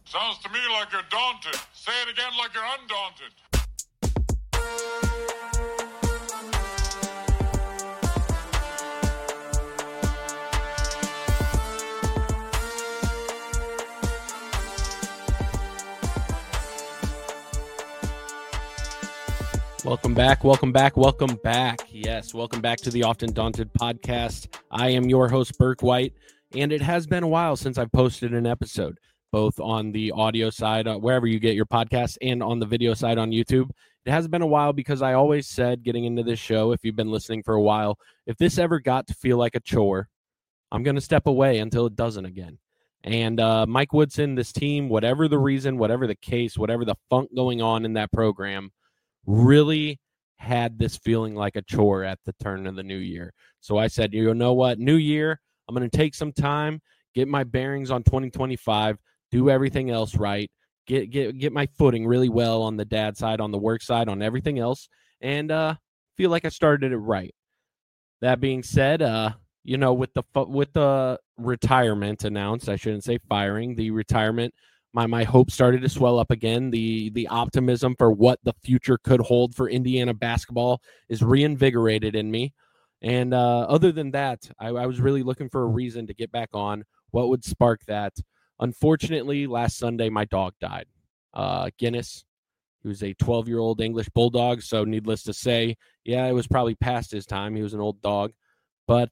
Sounds to me like you're daunted. Say it again like you're undaunted. Welcome back, welcome back, welcome back. Yes, welcome back to the Often Daunted podcast. I am your host, Burke White, and it has been a while since I've posted an episode, both on the audio side, wherever you get your podcasts, and on the video side on YouTube. It has been a while because I always said getting into this show, if you've been listening for a while, if this ever got to feel like a chore, I'm going to step away until it doesn't again. And Mike Woodson, this team, whatever the reason, whatever the case, whatever the funk going on in that program, really had this feeling like a chore at the turn of the new year. So I said, you know what? New year, I'm going to take some time, get my bearings on 2025, do everything else right, get my footing really well on the dad side, on the work side, on everything else, and feel like I started it right. That being said, with the retirement announced, I shouldn't say firing, the retirement, my hope started to swell up again. The optimism for what the future could hold for Indiana basketball is reinvigorated in me. And other than that, I was really looking for a reason to get back on. What would spark that? Unfortunately, last Sunday, my dog died. Guinness. He was a 12-year-old English bulldog, so needless to say, yeah, it was probably past his time. He was an old dog. But,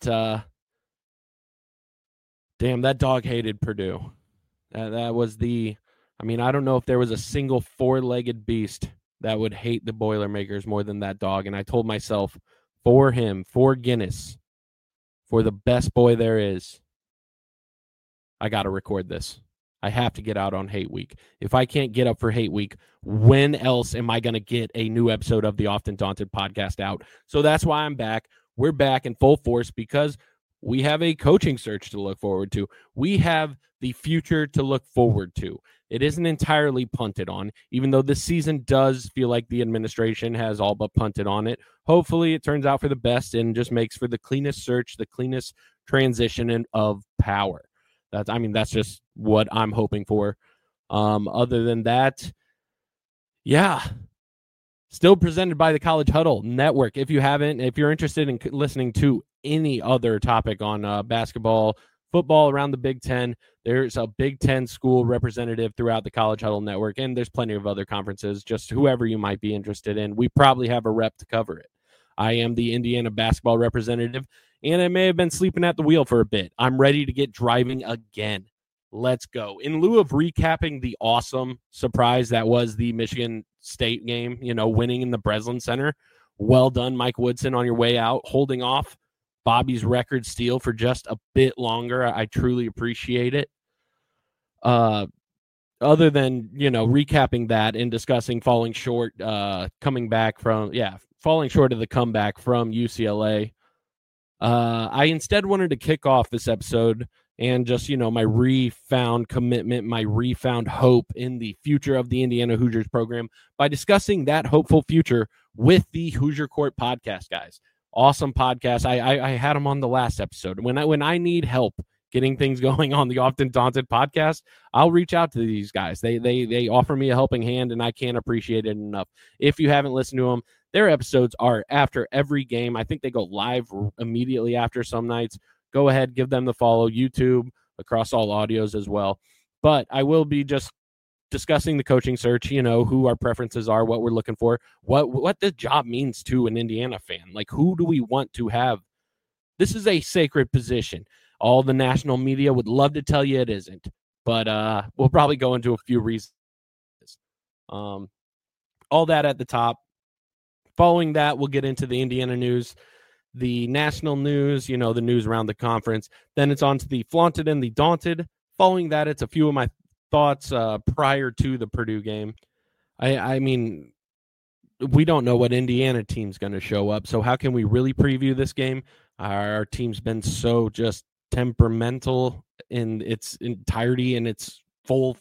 damn, that dog hated Purdue. That was I don't know if there was a single four-legged beast that would hate the Boilermakers more than that dog. And I told myself, for him, for Guinness, for the best boy there is, I got to record this. I have to get out on Hate Week. If I can't get up for Hate Week, when else am I going to get a new episode of the Often Daunted podcast out? So that's why I'm back. We're back in full force because we have a coaching search to look forward to. We have the future to look forward to. It isn't entirely punted on, even though this season does feel like the administration has all but punted on it. Hopefully it turns out for the best and just makes for the cleanest search, the cleanest transition of power. That's just what I'm hoping for. Other than that, yeah. Still presented by the College Huddle Network. If you're interested in listening to any other topic on basketball, football around the Big Ten, there's a Big Ten school representative throughout the College Huddle Network, and there's plenty of other conferences, just whoever you might be interested in. We probably have a rep to cover it. I am the Indiana basketball representative, and I may have been sleeping at the wheel for a bit. I'm ready to get driving again. Let's go. In lieu of recapping the awesome surprise that was the Michigan State game, winning in the Breslin Center, well done, Mike Woodson, on your way out, holding off Bobby's record steal for just a bit longer. I truly appreciate it. Other than, recapping that and discussing falling short of the comeback from UCLA, I instead wanted to kick off this episode and just, my refound commitment, my refound hope in the future of the Indiana Hoosiers program by discussing that hopeful future with the Hoosier Court podcast guys. Awesome podcast. I had them on the last episode. When I need help getting things going on the Often Daunted podcast, I'll reach out to these guys. They offer me a helping hand, and I can't appreciate it enough. If you haven't listened to them, their episodes are after every game. I think they go live immediately after some nights. Go ahead, give them the follow, YouTube, across all audios as well. But I will be just discussing the coaching search, who our preferences are, what we're looking for, what the job means to an Indiana fan. Like, who do we want to have? This is a sacred position. All the national media would love to tell you it isn't, but we'll probably go into a few reasons. All that at the top. Following that, we'll get into the Indiana news, the national news, the news around the conference. Then it's on to the flaunted and the daunted. Following that, it's a few of my thoughts prior to the Purdue game. I mean, we don't know what Indiana team's going to show up, so how can we really preview this game? Our team's been so just temperamental in its entirety and its full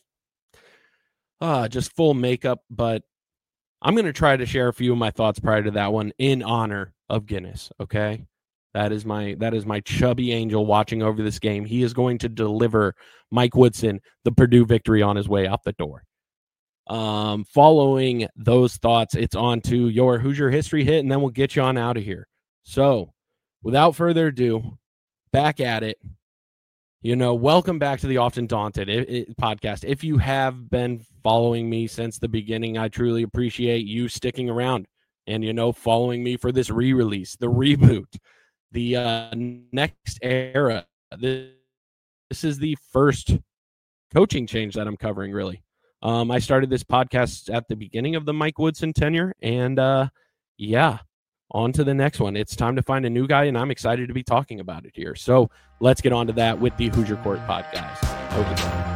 makeup, but I'm going to try to share a few of my thoughts prior to that one in honor of Guinness, okay? That is my chubby angel watching over this game. He is going to deliver Mike Woodson the Purdue victory on his way out the door. Following those thoughts, it's on to your Hoosier History Hit, and then we'll get you on out of here. So, without further ado, back at it. Welcome back to the Often Daunted podcast. If you have been following me since the beginning, I truly appreciate you sticking around and, following me for this re-release, the reboot, the next era. This is the first coaching change that I'm covering, really. I started this podcast at the beginning of the Mike Woodson tenure, and on to the next one. It's time to find a new guy, and I'm excited to be talking about it here. So let's get on to that with the Hoosier Court podcast. Over there.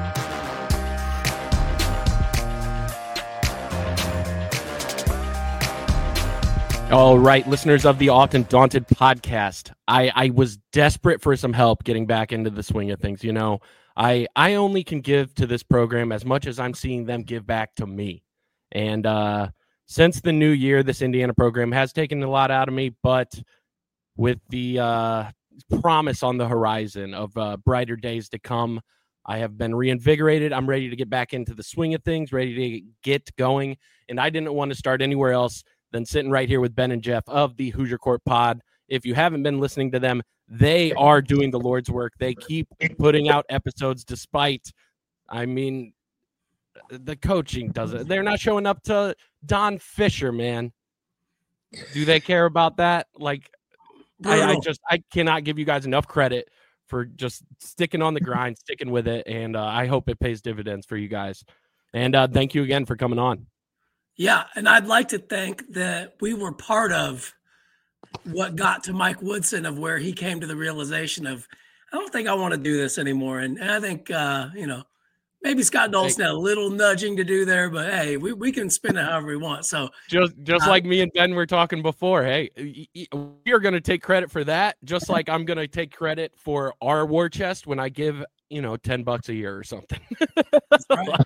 All right, listeners of the Often Daunted podcast, I was desperate for some help getting back into the swing of things. I only can give to this program as much as I'm seeing them give back to me. And since the new year, this Indiana program has taken a lot out of me, but with the promise on the horizon of brighter days to come, I have been reinvigorated. I'm ready to get back into the swing of things, ready to get going. And I didn't want to start anywhere else than sitting right here with Ben and Jeff of the Hoosier Court Pod. If you haven't been listening to them, they are doing the Lord's work. They keep putting out episodes despite, the coaching does it. They're not showing up to Don Fisher, man. Do they care about that? I cannot give you guys enough credit for just sticking on the grind, sticking with it, and I hope it pays dividends for you guys. And thank you again for coming on. Yeah, and I'd like to think that we were part of what got to Mike Woodson, of where he came to the realization of, I don't think I want to do this anymore. And I think, maybe Scott Dolson had a little nudging to do there, but hey, we can spin it however we want. So just like me and Ben were talking before, hey, you're going to take credit for that, just like I'm going to take credit for our war chest when I give, $10 a year or something. Right.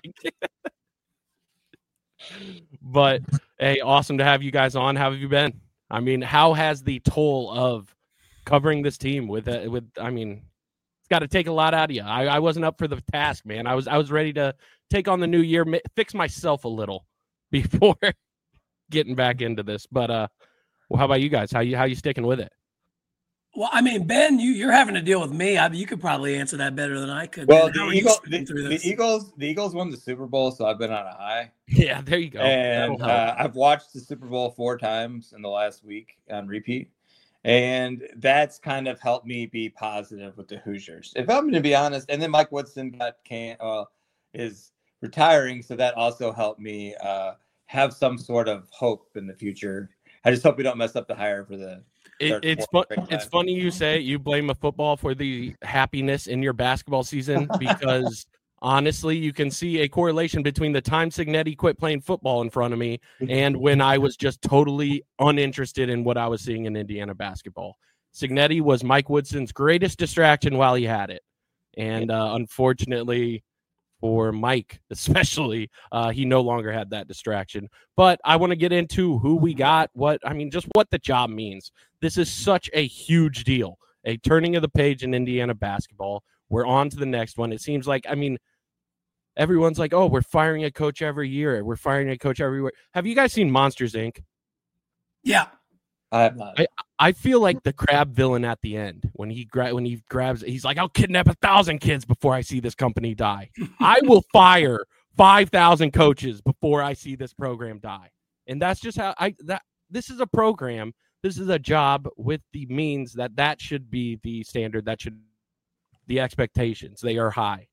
But hey, awesome to have you guys on. How have you been? How has the toll of covering this team it's got to take a lot out of you. I wasn't up for the task, man. I was ready to take on the new year, fix myself a little before getting back into this. But how about you guys? How you sticking with it? Well, Ben, you're having to deal with me. You could probably answer that better than I could. Well, the Eagles won the Super Bowl, so I've been on a high. Yeah, there you go. And I've watched the Super Bowl 4 times in the last week on repeat. And that's kind of helped me be positive with the Hoosiers, if I'm going to be honest. And then Mike Woodson is retiring, so that also helped me have some sort of hope in the future. I just hope we don't mess up the hire for the. It's funny you say you blame a football for the happiness in your basketball season, because honestly, you can see a correlation between the time Cignetti quit playing football in front of me and when I was just totally uninterested in what I was seeing in Indiana basketball. Cignetti was Mike Woodson's greatest distraction while he had it. And unfortunately for Mike, especially, he no longer had that distraction. But I want to get into who we got, just what the job means. This is such a huge deal, a turning of the page in Indiana basketball. We're on to the next one. It seems like, everyone's like, oh, we're firing a coach every year. We're firing a coach everywhere. Have you guys seen Monsters, Inc.? Yeah. I have not. I feel like the crab villain at the end when he grabs, he's like, I'll kidnap 1,000 kids before I see this company die. I will fire 5,000 coaches before I see this program die. And that's just how this is a program. This is a job with the means that should be the standard. That should the expectations. They are high.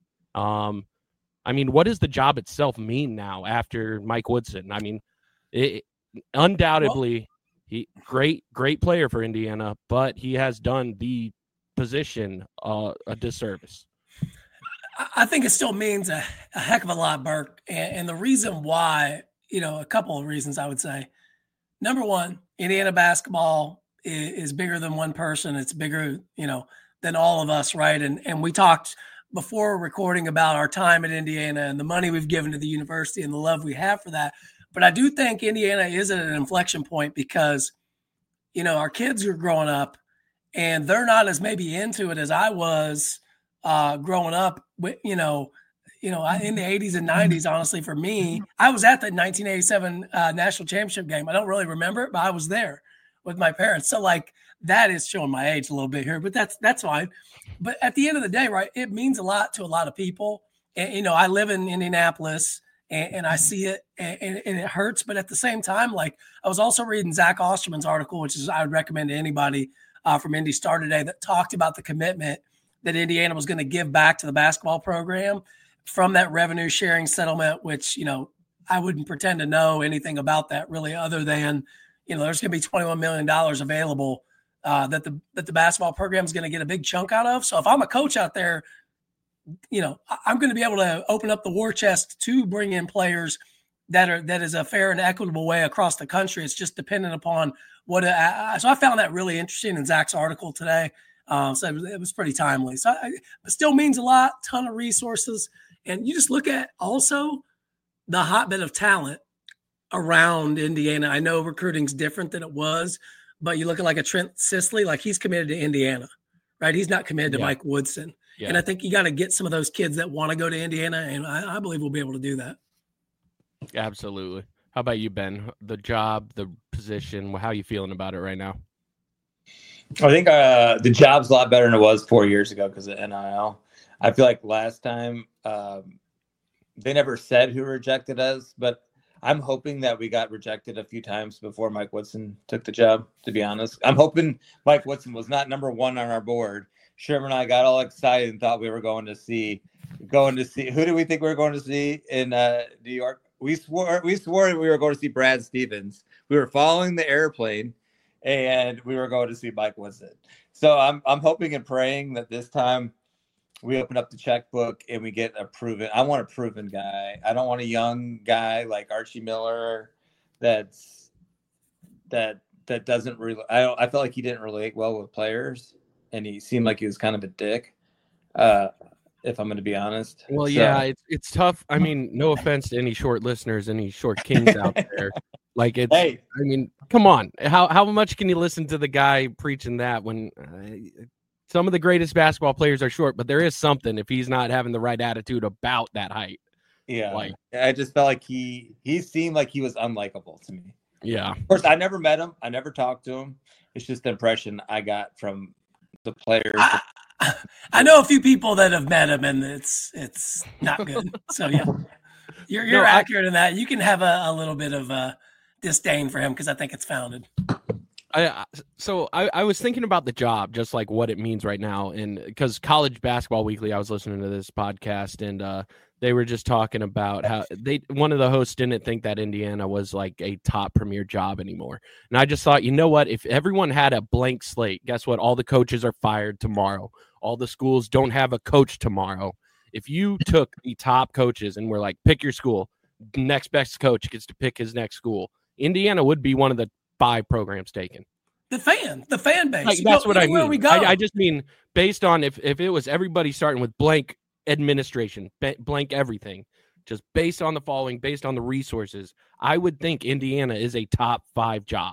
What does the job itself mean now after Mike Woodson? Undoubtedly, he great player for Indiana, but he has done the position a disservice. I think it still means a heck of a lot, Burke. And the reason why, a couple of reasons I would say. Number one, Indiana basketball is bigger than one person. It's bigger, than all of us, right? And we talked before recording about our time at Indiana and the money we've given to the university and the love we have for that. But I do think Indiana is at an inflection point because, our kids are growing up and they're not as maybe into it as I was growing up. In the 80s and 90s, honestly, for me, I was at the 1987 national championship game. I don't really remember it, but I was there with my parents. So like that is showing my age a little bit here, but that's fine. But at the end of the day, right, it means a lot to a lot of people. And, I live in Indianapolis and I see it and it hurts. But at the same time, like I was also reading Zach Osterman's article, which is I would recommend to anybody from Indy Star today, that talked about the commitment that Indiana was going to give back to the basketball program from that revenue sharing settlement, which, I wouldn't pretend to know anything about that really other than, there's going to be $21 million available that the basketball program is going to get a big chunk out of. So if I'm a coach out there, I'm going to be able to open up the war chest to bring in players that is a fair and equitable way across the country. It's just dependent upon so I found that really interesting in Zach's article today. So it was pretty timely. So it still means a lot, ton of resources. And you just look at also the hotbed of talent around Indiana. I know recruiting's different than it was, but you look at like a Trent Sisley, like he's committed to Indiana, right? He's not committed to Mike Woodson. Yeah. And I think you got to get some of those kids that want to go to Indiana, and I believe we'll be able to do that. Absolutely. How about you, Ben? The job, the position, how are you feeling about it right now? I think the job's a lot better than it was 4 years ago because of NIL. I feel like last time they never said who rejected us, but I'm hoping that we got rejected a few times before Mike Woodson took the job, to be honest. I'm hoping Mike Woodson was not number one on our board. Sherman and I got all excited and thought we were going to see. Who do we think we were going to see in New York? We swore we were going to see Brad Stevens. We were following the airplane, and we were going to see Mike Woodson. So I'm hoping and praying that this time we open up the checkbook and we get a proven. I want a proven guy. I don't want a young guy like Archie Miller that doesn't really. I felt like he didn't relate well with players, and he seemed like he was kind of a dick. If I'm going to be honest. Well, yeah, it's tough. I mean, no offense to any short listeners, any short kings out there. Like it's. Hey. I mean, come on. How much can you listen to the guy preaching that when some of the greatest basketball players are short, but there is something if he's not having the right attitude about that height. Yeah, like I just felt like he seemed like he was unlikable to me. Yeah. Of course, I never met him. I never talked to him. It's just the impression I got from the players. I know a few people that have met him, and it's not good. So yeah, you're accurate in that. You can have a little bit of disdain for him because I think it's founded. I was thinking about the job, just like what it means right now, and because College Basketball Weekly, I was listening to this podcast, and they were just talking about how one of the hosts didn't think that Indiana was like a top premier job anymore. And I just thought, you know what? If everyone had a blank slate, guess what? All the coaches are fired tomorrow. All the schools don't have a coach tomorrow. If you took the top coaches and were like, pick your school, next best coach gets to pick his next school, Indiana would be one of the 5 programs taken. The fan base. Like, that's what I mean. I just mean based on if it was everybody starting with blank administration, blank everything, just based on the following, based on the resources, I would think Indiana is a top 5 job.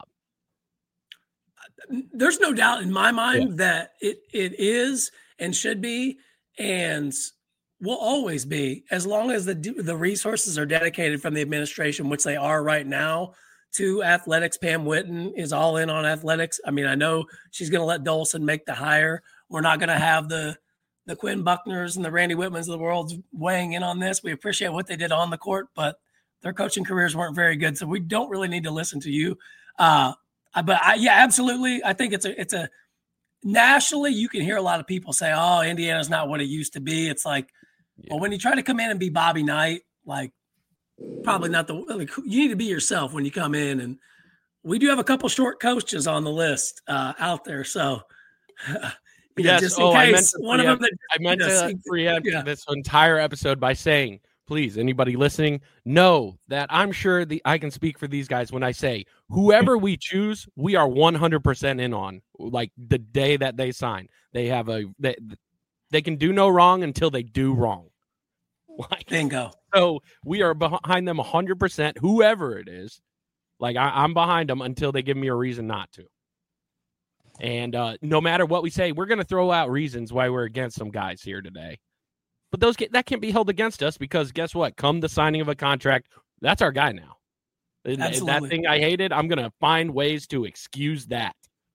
There's no doubt in my mind that it is and should be and will always be, as long as the resources are dedicated from the administration, which they are right now, to athletics. Pam Whitten is all in on athletics. I mean, I know she's going to let Dolson make the hire. We're not going to have the Quinn Buckners and the Randy Whitmans of the world weighing in on this. We appreciate what they did on the court, but their coaching careers weren't very good. So we don't really need to listen to you. Absolutely. I think it's a nationally, you can hear a lot of people say, oh, Indiana's not what it used to be. It's like, well, when you try to come in and be Bobby Knight, like probably not you need to be yourself when you come in. And we do have a couple short coaches on the list out there. So yes. Just in case I meant to preempt this entire episode by saying, please, anybody listening, know that I'm sure I can speak for these guys when I say whoever we choose, we are 100% in on. Like the day that they sign, they have they can do no wrong until they do wrong. Like, bingo. So we are behind them 100%. Whoever it is, like I'm behind them until they give me a reason not to. And no matter what we say, we're going to throw out reasons why we're against some guys here today. But that can't be held against us because guess what? Come the signing of a contract, that's our guy now. Absolutely. That thing I hated, I'm going to find ways to excuse that.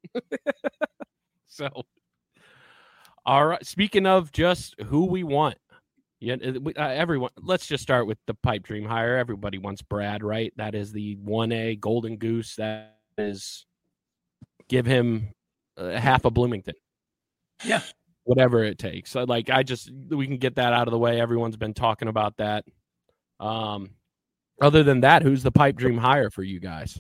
So, all right. Speaking of just who we want, everyone. Let's just start with the pipe dream hire. Everybody wants Brad, right? That is the 1A golden goose. That is, give him half a Bloomington. Yeah. Whatever it takes. We can get that out of the way. Everyone's been talking about that. Other than that, who's the pipe dream hire for you guys?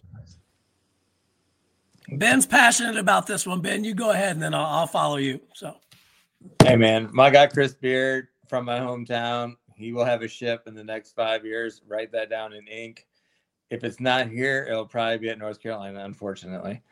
Ben's passionate about this one. Ben, you go ahead, and then I'll follow you. So, hey man, my guy Chris Beard from my hometown. He will have a ship in the next 5 years. Write that down in ink. If it's not here, it'll probably be at North Carolina. Unfortunately,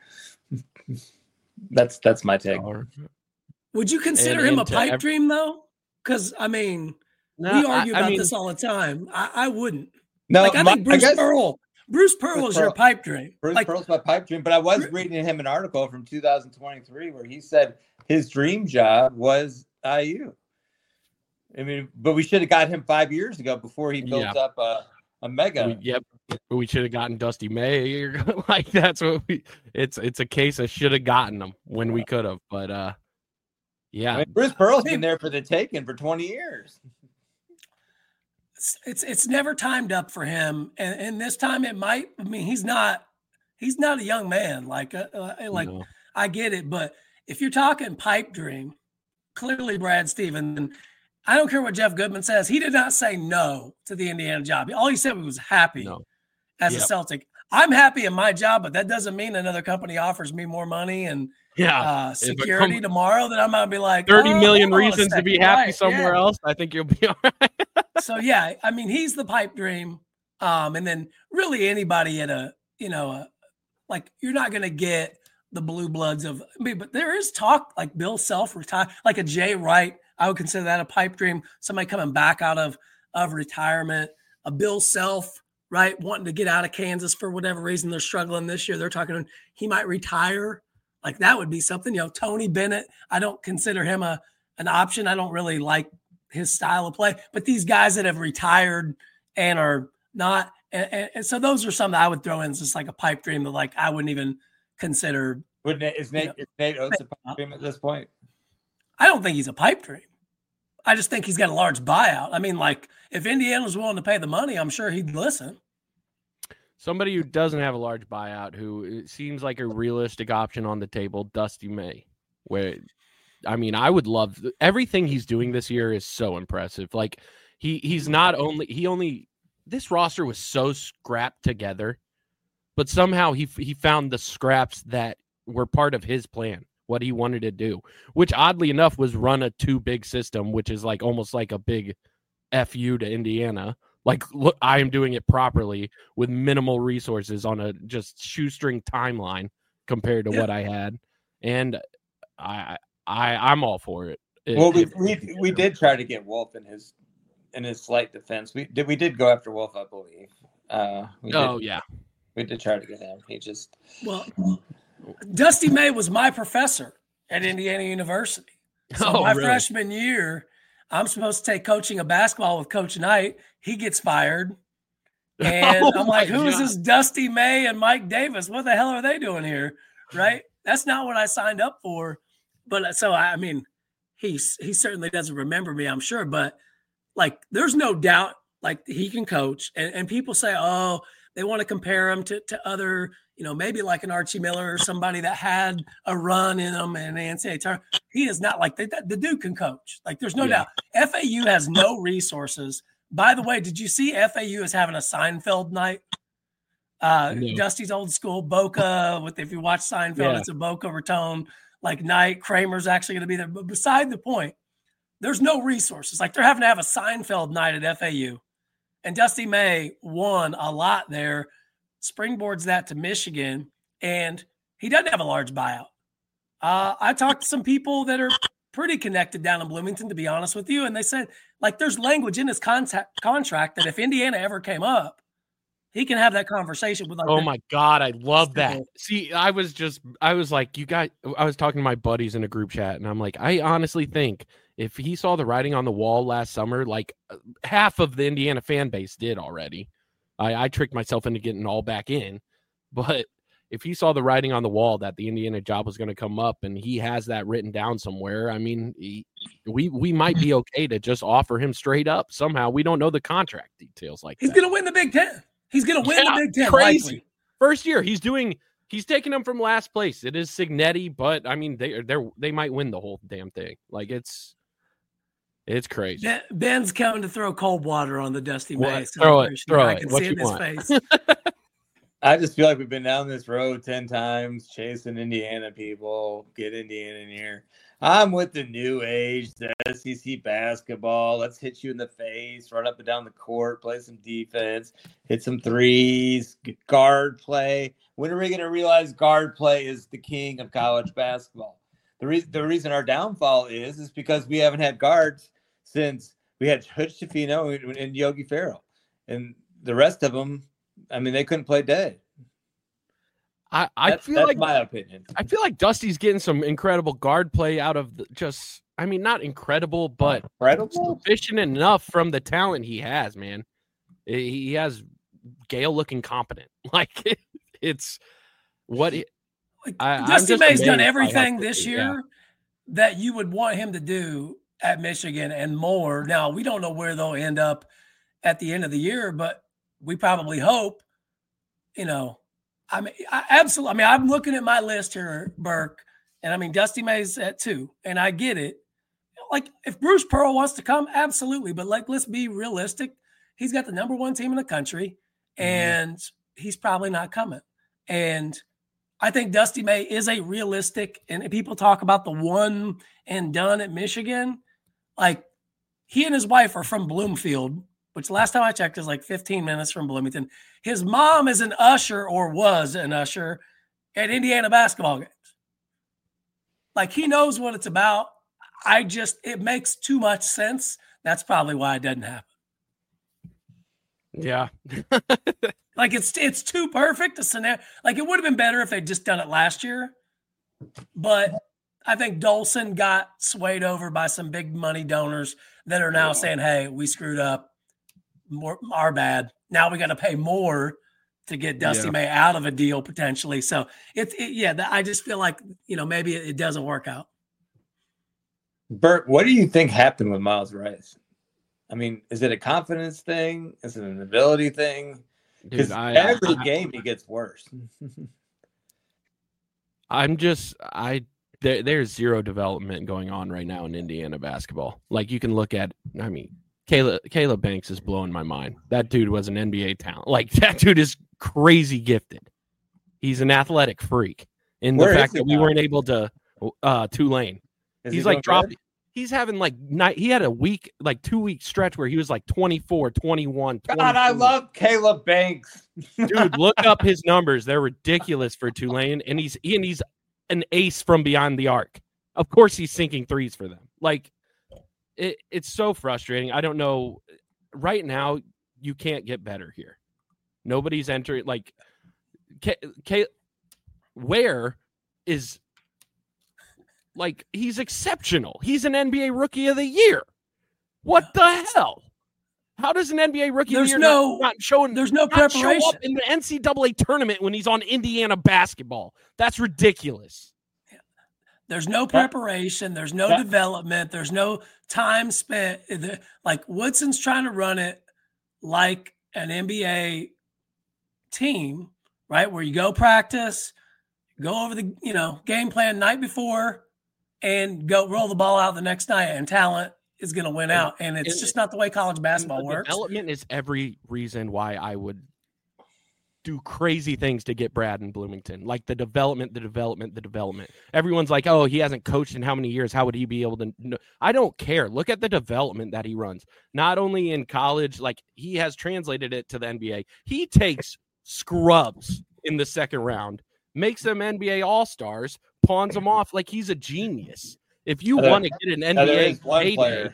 that's my take. Would you consider him a pipe dream though? Because we argue about this all the time. I wouldn't. No, I think Bruce Pearl is your pipe dream. Bruce Pearl's my pipe dream, but I was reading him an article from 2023 where he said his dream job was IU. I mean, but we should have got him 5 years ago before he built up a mega. We should have gotten Dusty May. Like that's what it's a case of should have gotten him when we could have. But yeah, I mean, Bruce Pearl's been there for the taking for 20 years. It's never timed up for him, and this time it might. I mean, he's not a young man. No. I get it, but if you're talking pipe dream, clearly Brad Stevens. And I don't care what Jeff Goodman says. He did not say no to the Indiana job. All he said was happy as a Celtic. I'm happy in my job, but that doesn't mean another company offers me more money and security tomorrow that I'm going to be like 30 million reasons to be happy somewhere else. I think you'll be all right. So, yeah, I mean, he's the pipe dream. And then really anybody at you're not going to get the blue bloods but there is talk like Bill Self retire, like a Jay Wright. I would consider that a pipe dream. Somebody coming back out of retirement, a Bill Self, right? Wanting to get out of Kansas for whatever reason. They're struggling this year. They're talking, he might retire. Like that would be something, Tony Bennett. I don't consider him an option. I don't really like his style of play, but these guys that have retired and are not. And so those are some that I would throw in as just like a pipe dream that I wouldn't even consider. Is Nate Oates a pipe dream at this point? I don't think he's a pipe dream. I just think he's got a large buyout. I mean, if Indiana was willing to pay the money, I'm sure he'd listen. Somebody who doesn't have a large buyout, who it seems like a realistic option on the table, Dusty May. I would love everything he's doing this year is so impressive. Like this roster was so scrapped together, but somehow he found the scraps that were part of his plan, what he wanted to do, which oddly enough was run a too big system, which is almost like a big FU to Indiana. Look, I am doing it properly with minimal resources on a just shoestring timeline compared to what I had. And I'm all for it. We did try to get Wolf in his slight defense. We did go after Wolf, I believe. We did try to get him. Dusty May was my professor at Indiana University. So freshman year, I'm supposed to take coaching of basketball with Coach Knight. He gets fired. And I'm like, who is this Dusty May and Mike Davis? What the hell are they doing here? Right? That's not what I signed up for. But so, I mean, he certainly doesn't remember me, I'm sure. But, there's no doubt, he can coach. And people say, oh, they want to compare him to other, maybe like an Archie Miller or somebody that had a run in him and NCAA tournament. He is not like that. The dude can coach. There's no doubt. FAU has no resources. By the way, did you see FAU is having a Seinfeld night? No. Dusty's old school Boca. If you watch Seinfeld, it's a Boca Raton night. Kramer's actually going to be there. But beside the point, there's no resources. They're having to have a Seinfeld night at FAU. And Dusty May won a lot there, springboards that to Michigan, and he doesn't have a large buyout. I talked to some people that are pretty connected down in Bloomington, to be honest with you, and they said, there's language in his contract that if Indiana ever came up, He can have that conversation with like. Oh my God, I love that. Simple. See, I was like, I was talking to my buddies in a group chat, and I'm like, I honestly think if he saw the writing on the wall last summer, like half of the Indiana fan base did already. I tricked myself into getting all back in, but if he saw the writing on the wall that the Indiana job was going to come up, and he has that written down somewhere, I mean, we might be okay to just offer him straight up somehow. We don't know the contract details like He's that. going to win the Big Ten. He's going to win the Big Ten. Crazy. Likely. First year, he's taking them from last place. It is Cignetti, but I mean, they might win the whole damn thing. Like it's crazy. Ben's coming to throw cold water on the Dusty May. Throw it. I can see it in his face. I just feel like we've been down this road 10 times, chasing Indiana people, get Indiana in here. I'm with the new age, the SEC basketball. Let's hit you in the face, run up and down the court, play some defense, hit some threes, guard play. When are we going to realize guard play is the king of college basketball? The reason our downfall is because we haven't had guards since we had Hutch Tofino and Yogi Ferrell. And the rest of them, I mean, they couldn't play dead. That's my opinion. I feel like Dusty's getting some incredible guard play out of not incredible, but sufficient enough from the talent he has, man. He has Gale looking competent. Like it's what Dusty May's done everything this year that you would want him to do at Michigan and more. Now, we don't know where they'll end up at the end of the year, but we probably hope, I mean, absolutely. I mean, I'm looking at my list here, Burke, and I mean, Dusty May's at 2, and I get it. Like, if Bruce Pearl wants to come, absolutely. But let's be realistic. He's got the number 1 team in the country, and he's probably not coming. And I think Dusty May is a realistic, and people talk about the one and done at Michigan. Like, he and his wife are from Bloomfield, which last time I checked is like 15 minutes from Bloomington. His mom is an usher or was an usher at Indiana basketball games. Like, he knows what it's about. It makes too much sense. That's probably why it doesn't happen. Yeah. Like, it's too perfect a scenario. Like, it would have been better if they'd just done it last year. But I think Dolson got swayed over by some big money donors that are now saying, hey, we screwed up. Our bad. Now we got to pay more to get Dusty May out of a deal potentially. So I just feel like, maybe it doesn't work out. Bert, what do you think happened with Miles Rice? I mean, is it a confidence thing? Is it an ability thing? Because every game he gets worse. There's zero development going on right now in Indiana basketball. Like, you can look at, I mean, Caleb Banks is blowing my mind. That dude was an NBA talent. Like, that dude is crazy gifted. He's an athletic freak. And the fact that we weren't able to Tulane. He's like dropping. He's having he had a 2-week stretch where he was like 24, 21, 22. God, I love Caleb Banks. Dude, look up his numbers. They're ridiculous for Tulane. And he's an ace from beyond the arc. Of course he's sinking threes for them. Like, it's so frustrating. I don't know. Right now, you can't get better here. Nobody's entering. Like, Ware is like, he's exceptional. He's an NBA Rookie of the Year. What the hell? How does an NBA Rookie of the Year not preparation show up in the NCAA tournament when he's on Indiana basketball? That's ridiculous. There's no preparation. There's no development. There's no time spent. Like, Woodson's trying to run it like an NBA team, right? Where you go practice, go over the game plan night before, and go roll the ball out the next night, and talent is going to win out. And it's just not the way college basketball works. Development is every reason why I would do crazy things to get Brad in Bloomington. Like, the development. Everyone's like, oh, he hasn't coached in how many years? How would he be able to know? I don't care. Look at the development that he runs. Not only in college, like, he has translated it to the NBA. He takes scrubs in the second round, makes them NBA All-Stars, pawns them off like he's a genius. If you want to get an NBA one player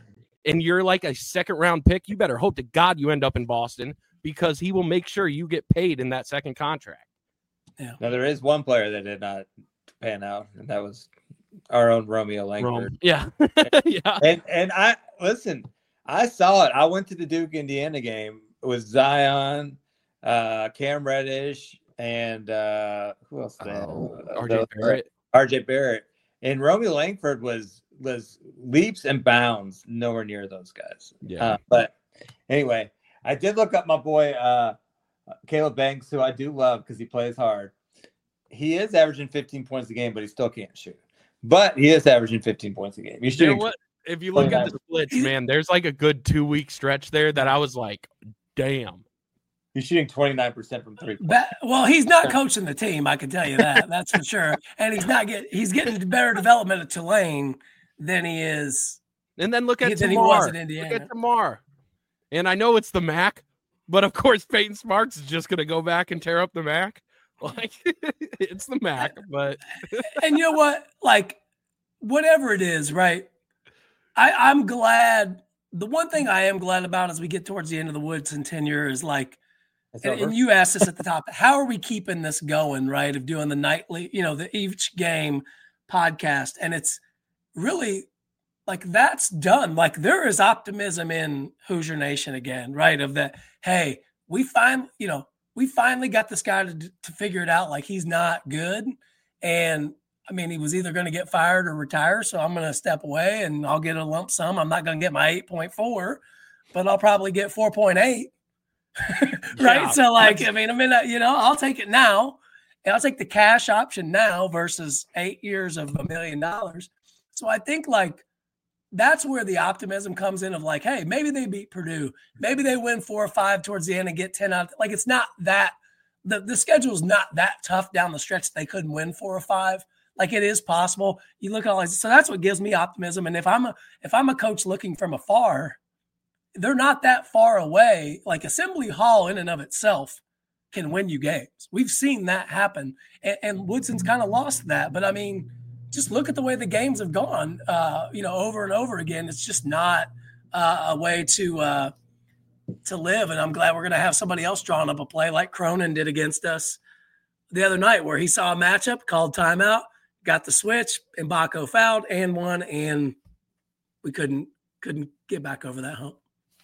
and you're like a second round pick, you better hope to God you end up in Boston, because he will make sure you get paid in that second contract. Yeah. Now, there is one player that did not pan out, and that was our own Romeo Langford. Yeah. Yeah. And I saw it. I went to the Duke Indiana game. It was Zion, Cam Reddish, and who else? RJ Barrett. RJ Barrett. And Romeo Langford was leaps and bounds nowhere near those guys. Yeah. But anyway, I did look up my boy Caleb Banks, who I do love because he plays hard. He is averaging 15 points a game, but he still can't shoot. But he is averaging 15 points a game. He's shooting. You know what? If you look at the splits, man, there's like a good 2-week stretch there that I was like, damn. He's shooting 29% from three. Well, he's not coaching the team. I can tell you that. That's for sure. And he's getting better development at Tulane than he is. And then look at than he was in Tamar. Indiana. Look at Tamar. And I know it's the MAC, but of course Peyton Smarks is just going to go back and tear up the MAC. Like, it's the MAC, but. And you know what? Like, whatever it is, right? I'm glad. The one thing I am glad about as we get towards the end of the Woodson tenure is like, and you asked us at the top, how are we keeping this going, right? Of doing the nightly, the each game podcast. And it's really like, that's done. Like, there is optimism in Hoosier Nation again, right? Of that, hey, we finally got this guy to figure it out. Like, he's not good. And I mean, he was either going to get fired or retire. So I'm going to step away and I'll get a lump sum. I'm not going to get my 8.4, but I'll probably get 4.8. Right. Yeah. So like, I'll take it now. And I'll take the cash option now versus 8 years of $1 million. So I think like that's where the optimism comes in of like, hey, maybe they beat Purdue. Maybe they win 4 or 5 towards the end and get 10 out. Like, it's not that the schedule's not that tough down the stretch. They couldn't win 4 or 5. Like, it is possible. You look at all these, so that's what gives me optimism. And if I'm a coach looking from afar, they're not that far away. Like, Assembly Hall in and of itself can win you games. We've seen that happen, and Woodson's kind of lost that. But I mean, just look at the way the games have gone, over and over again. It's just not a way to live. And I'm glad we're going to have somebody else drawing up a play like Cronin did against us the other night, where he saw a matchup, called timeout, got the switch, and Baco fouled and won, and we couldn't get back over that hump.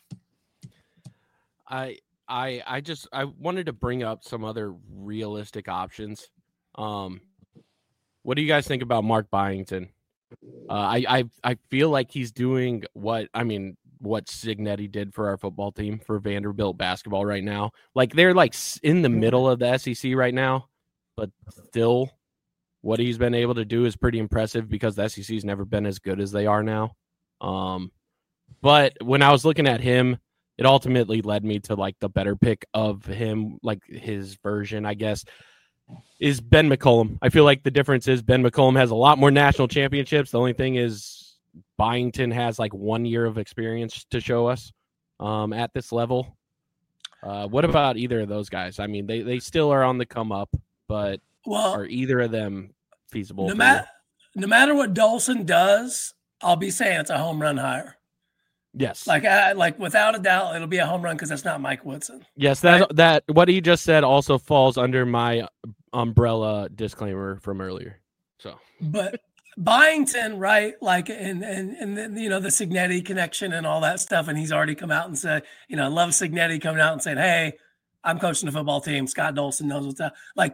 I wanted to bring up some other realistic options. What do you guys think about Mark Byington? I feel like he's doing what Signetti did for our football team for Vanderbilt basketball right now. Like, they're like in the middle of the SEC right now, but still what he's been able to do is pretty impressive because the SEC's never been as good as they are now. But when I was looking at him, it ultimately led me to like the better pick of him, like his version, I guess, is Ben McCollum. I feel like the difference is Ben McCollum has a lot more national championships. The only thing is Byington has like 1 year of experience to show us at this level. What about either of those guys? I mean, they still are on the come up, but are either of them feasible? No matter what Dolson does, I'll be saying it's a home run hire. Yes. Like without a doubt, it'll be a home run because that's not Mike Woodson. Yes, that what he just said also falls under my umbrella disclaimer from earlier. So, but Byington, right? Like, and then, the Signetti connection and all that stuff. And he's already come out and said, I love Signetti coming out and saying, hey, I'm coaching the football team. Scott Dolson knows what's up. Like,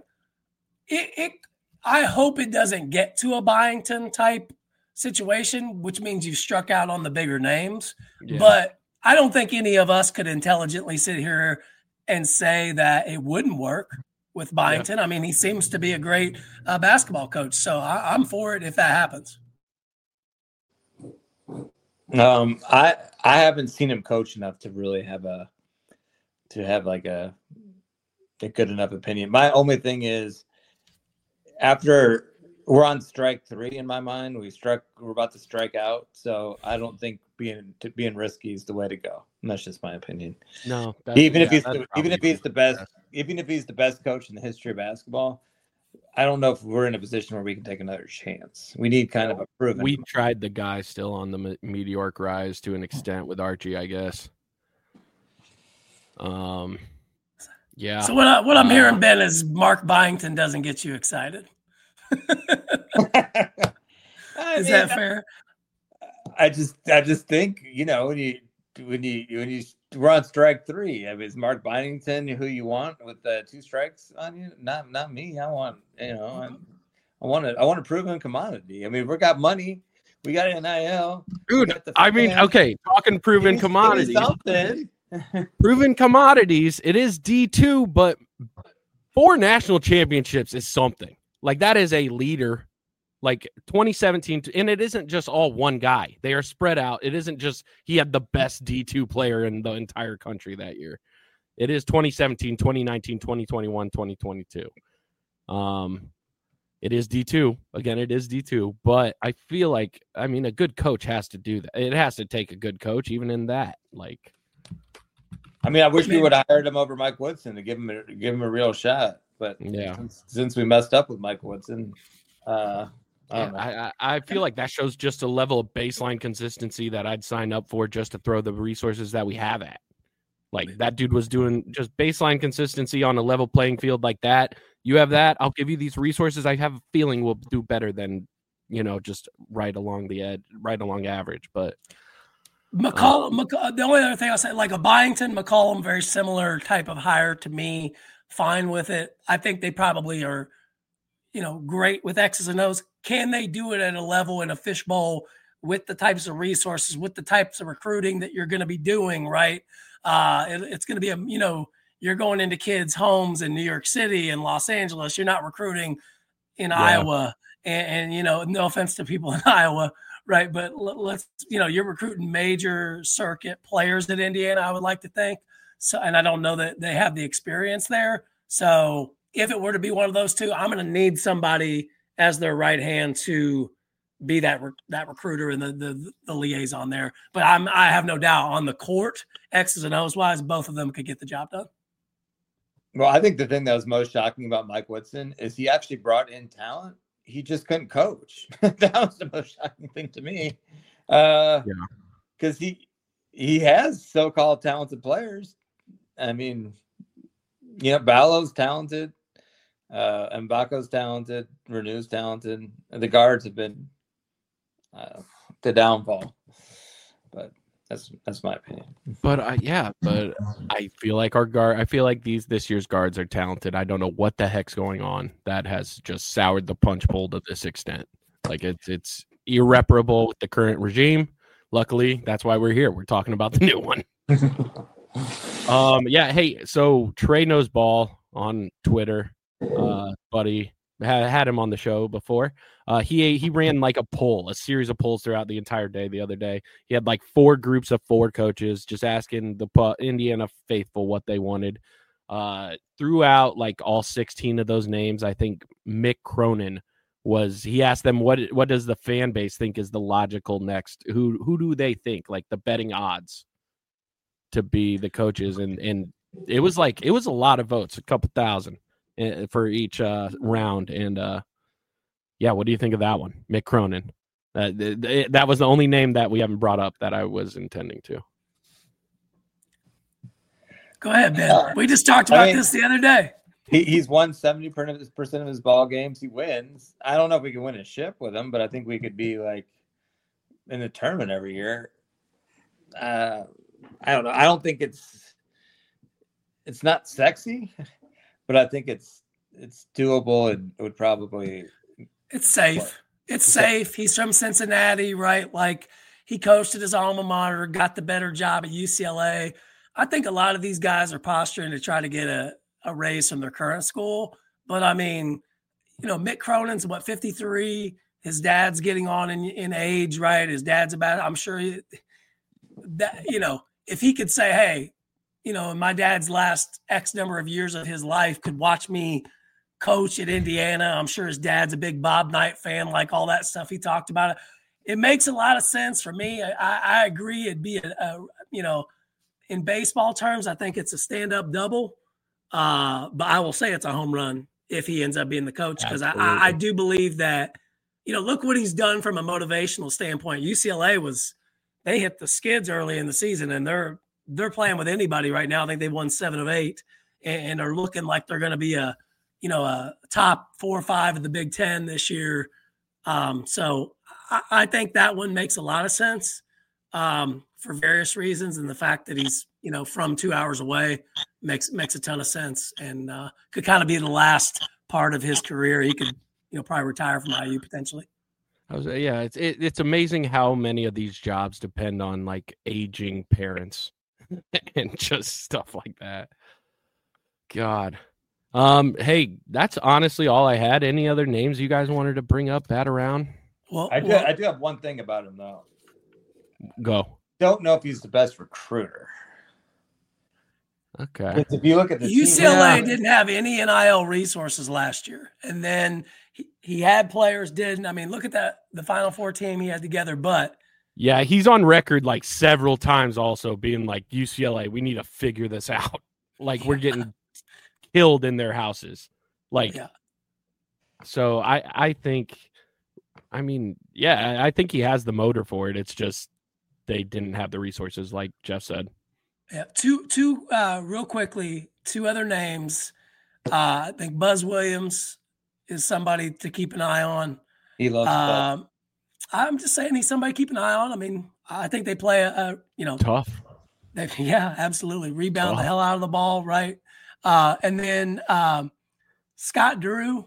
I hope it doesn't get to a Byington type situation, which means you've struck out on the bigger names. Yeah. But I don't think any of us could intelligently sit here and say that it wouldn't work with Byington. Yeah. I mean, he seems to be a great basketball coach, so I'm for it if that happens. I haven't seen him coach enough to really have a good enough opinion. My only thing is, after we're on strike 3 in my mind, we're about to strike out. So I don't think being risky is the way to go. And that's just my opinion. No, even if he's the best coach in the history of basketball, I don't know if we're in a position where we can take another chance. We need kind of a proven. We tried the guy still on the meteoric rise to an extent with Archie, I guess. Yeah. So what I'm hearing, Ben, is Mark Byington doesn't get you excited. Is that fair? I just think, when you we're on strike 3, I mean, is Mark Byington who you want with 2 strikes on you? Not me. I want a proven commodity. I mean, we got money, we got NIL, dude. I mean, okay, talking proven commodities. Something. Proven commodities. It is D2, but 4 national championships is something. Like, that is a leader. Like 2017, and it isn't just all one guy. They are spread out. It isn't just he had the best D2 player in the entire country that year. It is 2017, 2019, 2021, 2022. It is D2. Again, it is D2. But I feel like, I mean, a good coach has to do that. It has to take a good coach, even in that. Like, I mean, I wish we would have hired him over Mike Woodson to give him a real shot. But yeah, since we messed up with Mike Woodson, I feel like that shows just a level of baseline consistency that I'd sign up for just to throw the resources that we have at. Like, that dude was doing just baseline consistency on a level playing field like that. You have that. I'll give you these resources. I have a feeling we'll do better than, just right along the edge, right along average. But McCollum, the only other thing I'll say, like a Byington, McCollum, very similar type of hire to me. Fine with it. I think they probably are, great with X's and O's. Can they do it at a level in a fishbowl with the types of resources, with the types of recruiting that you're going to be doing, right? It's going to be you're going into kids' homes in New York City and Los Angeles. You're not recruiting in Iowa, and no offense to people in Iowa, right? But let's, you're recruiting major circuit players at Indiana, I would like to think. So, and I don't know that they have the experience there. So if it were to be one of those two, I'm going to need somebody as their right hand to be that recruiter and the liaison there. But I have no doubt on the court, X's and O's wise, both of them could get the job done. Well, I think the thing that was most shocking about Mike Woodson is he actually brought in talent. He just couldn't coach. That was the most shocking thing to me. Because he has so-called talented players. I mean, Ballo's talented. Mbako's talented. Renew's talented. The guards have been the downfall. But that's my opinion. But I feel like I feel like this year's guards are talented. I don't know what the heck's going on that has just soured the punch bowl to this extent. Like, it's irreparable with the current regime. Luckily, that's why we're here. We're talking about the new one. Hey, so Trey Knows Ball on Twitter, buddy, had him on the show before. He ran like a series of polls throughout the entire day. The other day, he had like 4 groups of 4 coaches just asking the Indiana faithful what they wanted. Throughout like all 16 of those names, I think Mick Cronin he asked them what does the fan base think is the logical next? Who do they think, like, the betting odds to be the coaches? And it was a lot of votes, a couple thousand for each round. And what do you think of that one, Mick Cronin? That was the only name that we haven't brought up that I was intending to. Go ahead, Ben. We just talked about this the other day. He's won 70% of his ball games. He wins. I don't know if we can win a ship with him, but I think we could be like in the tournament every year. I don't know. I don't think it's not sexy, but I think it's doable and it would probably. It's safe. It's safe. He's from Cincinnati, right? Like, he coached at his alma mater, got the better job at UCLA. I think a lot of these guys are posturing to try to get a raise from their current school. But I mean, Mick Cronin's 53. His dad's getting on in age, right? His dad's I'm sure if he could say, hey, in my dad's last X number of years of his life could watch me coach at Indiana. I'm sure his dad's a big Bob Knight fan, like all that stuff he talked about. It makes a lot of sense for me. I agree. It'd be in baseball terms, I think it's a stand-up double. But I will say it's a home run if he ends up being the coach, because Absolutely. I do believe that, look what he's done from a motivational standpoint. UCLA they hit the skids early in the season, and they're playing with anybody right now. I think they won 7 of 8 and are looking like they're going to be a top 4 or 5 of the Big Ten this year. So I think that one makes a lot of sense for various reasons. And the fact that he's, from 2 hours away makes a ton of sense, and could kind of be the last part of his career. He could, probably retire from IU potentially. It's amazing how many of these jobs depend on like aging parents and just stuff like that. God. Hey, that's honestly all I had. Any other names you guys wanted to bring up, bat around? Well, I do have one thing about him though. Go. Don't know if he's the best recruiter. Okay. If you look at the UCLA didn't have any NIL resources last year, and then he had players didn't. I mean, look at the Final Four team he had together. But yeah, he's on record like several times also being like, UCLA, we need to figure this out. Like we're getting killed in their houses. So I think I think he has the motor for it. It's just they didn't have the resources, like Jeff said. Yeah, two real quickly, 2 other names. I think Buzz Williams is somebody to keep an eye on. He loves I'm just saying he's somebody to keep an eye on. I mean, I think they play tough. Yeah, absolutely. Rebound the hell out of the ball, right? And then Scott Drew,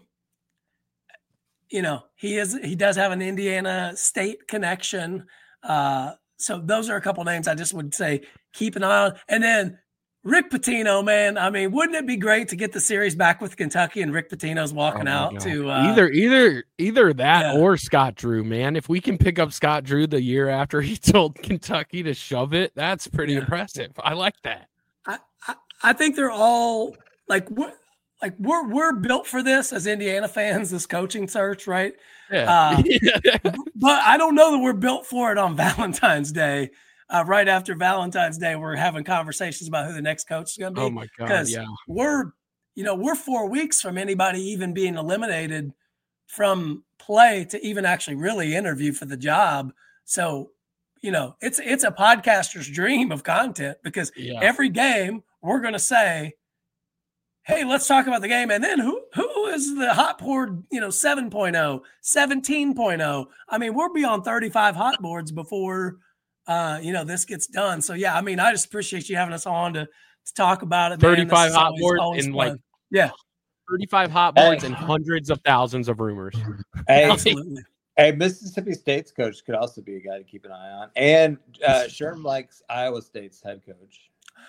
he does have an Indiana State connection. So those are a couple names I just would say keep an eye on. And then Rick Pitino, man, I mean, wouldn't it be great to get the series back with Kentucky and Rick Pitino's walking out to either that or Scott Drew, man. If we can pick up Scott Drew the year after he told Kentucky to shove it, that's pretty impressive. I like that. I think they're all we're built for this as Indiana fans, this coaching search, right? Yeah. But I don't know that we're built for it on Valentine's Day. Right after Valentine's Day, we're having conversations about who the next coach is going to be. Oh my God! Because yeah, we're 4 weeks from anybody even being eliminated from play to even actually really interview for the job. So, it's a podcaster's dream of content, because every game we're going to say, hey, let's talk about the game. And then who is the hot board, 7.0, 17.0? I mean, we'll be on 35 hot boards before, this gets done. So, yeah, I mean, I just appreciate you having us on to talk about it. 35 hot boards and fun. 35 hot boards and hundreds of thousands of rumors. Absolutely. Hey, Mississippi State's coach could also be a guy to keep an eye on. And Sherm likes Iowa State's head coach.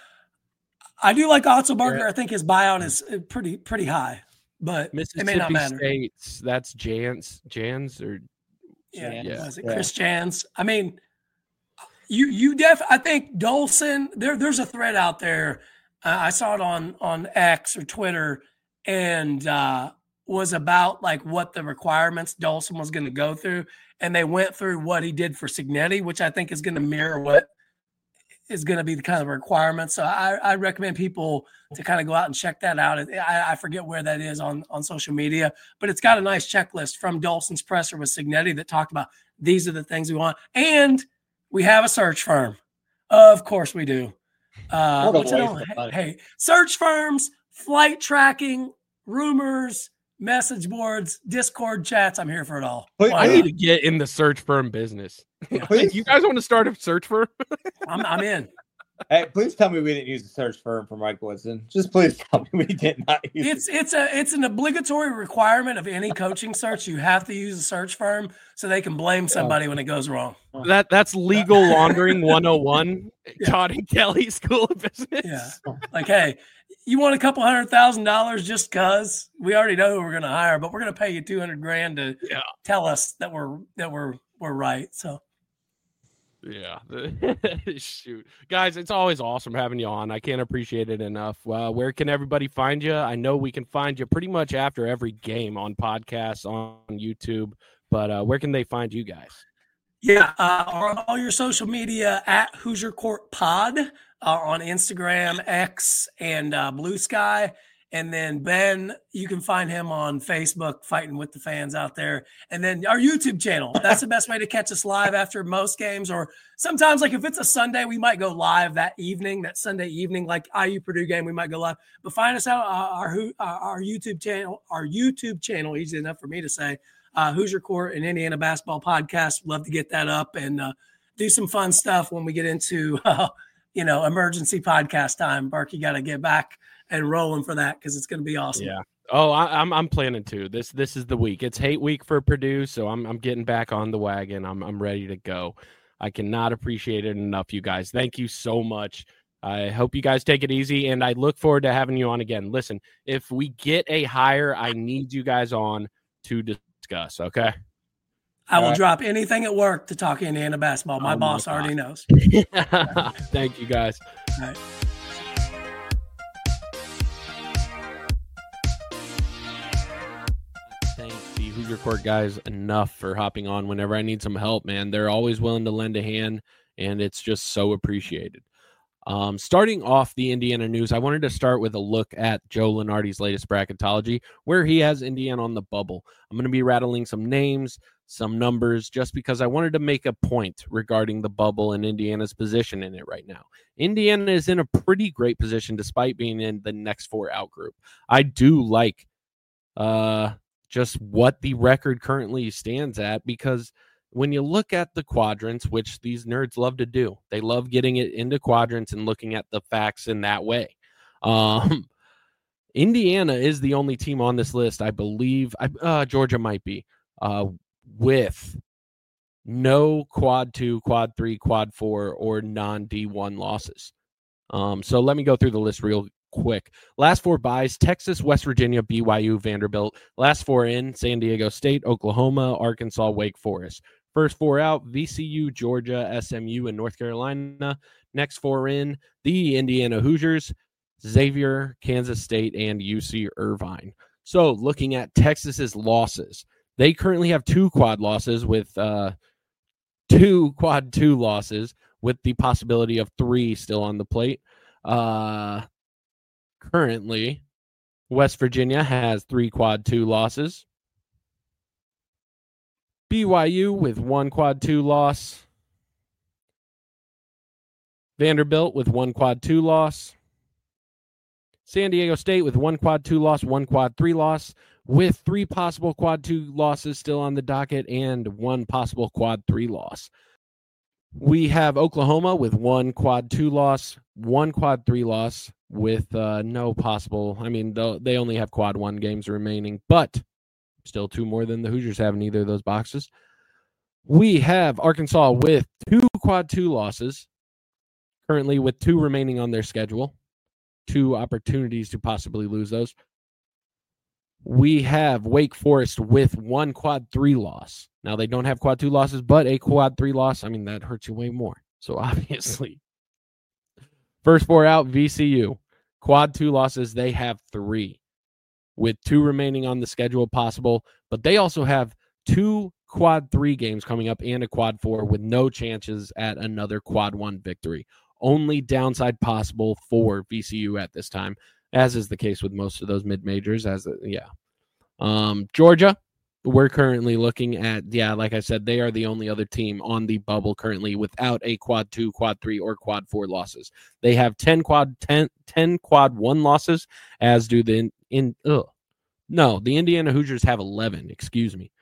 I do like Otzelberger. Yeah. I think his buyout is pretty high, but it may not matter. State's, that's Jans or was it Chris Jans? I mean, I think Dolson. There's a thread out there. I saw it on X or Twitter, and was about like what the requirements Dolson was going to go through, and they went through what he did for Cignetti, which I think is going to mirror what is going to be the kind of requirements. So I recommend people to kind of go out and check that out. I forget where that is on social media, but it's got a nice checklist from Dolson's presser with Cignetti that talked about these are the things we want. And we have a search firm. Of course we do. Hey, search firms, flight tracking, rumors, message boards, Discord chats. I'm here for it all. I need to get in the search firm business. You guys want to start a search firm? I'm in. Hey, please tell me we didn't use a search firm for Mike Woodson. Just please tell me we did not use it. It's an obligatory requirement of any coaching search. You have to use a search firm so they can blame somebody when it goes wrong. That's legal laundering 101. Todd and Kelly School of Business. Yeah. Like, hey, you want a couple $100,000 just because we already know who we're going to hire, but we're going to pay you $200,000 to tell us that we're right. So. Yeah. Shoot. Guys, it's always awesome having you on. I can't appreciate it enough. Where can everybody find you? I know we can find you pretty much after every game on podcasts, on YouTube, but where can they find you guys? Yeah, on all your social media at Hoosier Court Pod, on Instagram, X, and Blue Sky. And then Ben, you can find him on Facebook, Fighting with the Fans out there. And then our YouTube channel. That's the best way to catch us live after most games. Or sometimes, like if it's a Sunday, we might go live that Sunday evening, like IU Purdue game, we might go live. But find us out our YouTube channel. Our YouTube channel, easy enough for me to say, Hoosier Court and Indiana Basketball Podcast. Love to get that up and do some fun stuff when we get into emergency podcast time. Bark, you got to get back and rolling for that because it's going to be awesome. Yeah. Oh, I'm planning to. This is the week. It's hate week for Purdue, so I'm getting back on the wagon. I'm ready to go. I cannot appreciate it enough, you guys. Thank you so much. I hope you guys take it easy, and I look forward to having you on again. Listen, if we get a hire, I need you guys on to discuss. Okay. I will drop anything at work to talk Indiana basketball. My boss already knows. Thank you, guys. All right. Hoosier Court guys enough for hopping on whenever I need some help, man. They're always willing to lend a hand, and it's just so appreciated. Starting off the Indiana news, I wanted to start with a look at Joe Lunardi's latest bracketology, where he has Indiana on the bubble. I'm going to be rattling some names, some numbers, just because I wanted to make a point regarding the bubble and Indiana's position in it right now. Indiana is in a pretty great position despite being in the next four out group. I do like just what the record currently stands at, because when you look at the quadrants, which these nerds love to do, they love getting it into quadrants and looking at the facts in that way. Indiana is the only team on this list, I believe. Georgia might be, with no quad 2, quad 3, quad 4, or non-D1 losses. So let me go through the list real quick. Last four byes: Texas, West Virginia, BYU, Vanderbilt. Last four in: San Diego State, Oklahoma, Arkansas, Wake Forest. First four out: VCU, Georgia, SMU, and North Carolina. Next four in: the Indiana Hoosiers, Xavier, Kansas State, and UC Irvine. So looking at Texas's losses, they currently have two quad losses with two quad 2 losses with the possibility of 3 still on the plate. Currently, West Virginia has 3 quad 2 losses. BYU with 1 quad 2 loss. Vanderbilt with 1 quad 2 loss. San Diego State with 1 quad 2 loss, 1 quad 3 loss, with 3 possible quad 2 losses still on the docket and 1 possible quad 3 loss. We have Oklahoma with 1 quad 2 loss, 1 quad 3 loss, with no possible. I mean, they only have quad 1 games remaining, but still 2 more than the Hoosiers have in either of those boxes. We have Arkansas with 2 quad 2 losses, currently with 2 remaining on their schedule. 2 opportunities to possibly lose those. We have Wake Forest with 1 quad 3 loss. Now, they don't have quad 2 losses, but a quad 3 loss, I mean, that hurts you way more. So, obviously, first four out: VCU. Quad 2 losses, they have 3, with 2 remaining on the schedule possible. But they also have 2 quad 3 games coming up and a quad 4 with no chances at another quad 1 victory. Only downside possible for VCU at this time, as is the case with most of those mid-majors. Georgia, we're currently looking at, like I said, they are the only other team on the bubble currently without a quad 2, quad 3, or quad 4 losses. They have 10 quad 1 losses, as do the Indiana Hoosiers have 11, excuse me.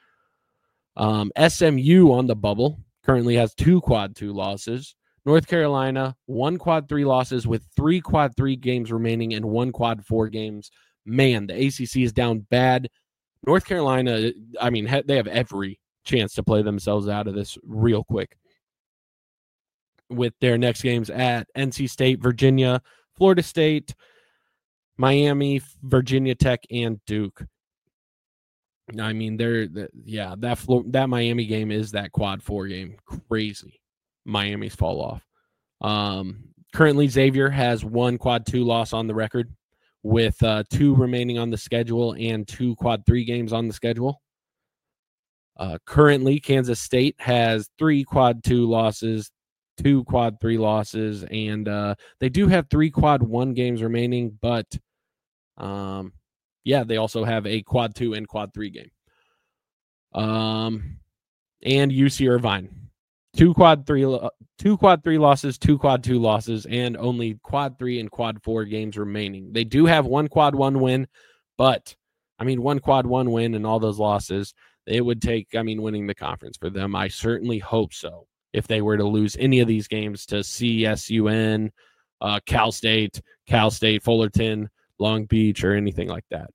SMU on the bubble currently has 2 quad 2 losses. North Carolina, 1 quad 3 losses with 3 quad 3 games remaining and 1 quad 4 games. Man, the ACC is down bad. North Carolina, I mean, they have every chance to play themselves out of this real quick with their next games at NC State, Virginia, Florida State, Miami, Virginia Tech, and Duke. I mean, that Miami game is that quad 4 game. Crazy. Miami's fall off. Currently, Xavier has 1 quad 2 loss on the record, with 2 remaining on the schedule and 2 quad 3 games on the schedule. Currently, Kansas State has 3 quad 2 losses, 2 quad 3 losses, and they do have 3 quad 1 games remaining, but They also have a quad 2 and quad 3 game. And UC Irvine. Two quad 3 losses, 2 quad 2 losses, and only quad 3 and quad 4 games remaining. They do have one quad 1 win, but one quad 1 win and all those losses, it would take, winning the conference for them. I certainly hope so. If they were to lose any of these games to CSUN, Cal State, Fullerton, Long Beach, or anything like that.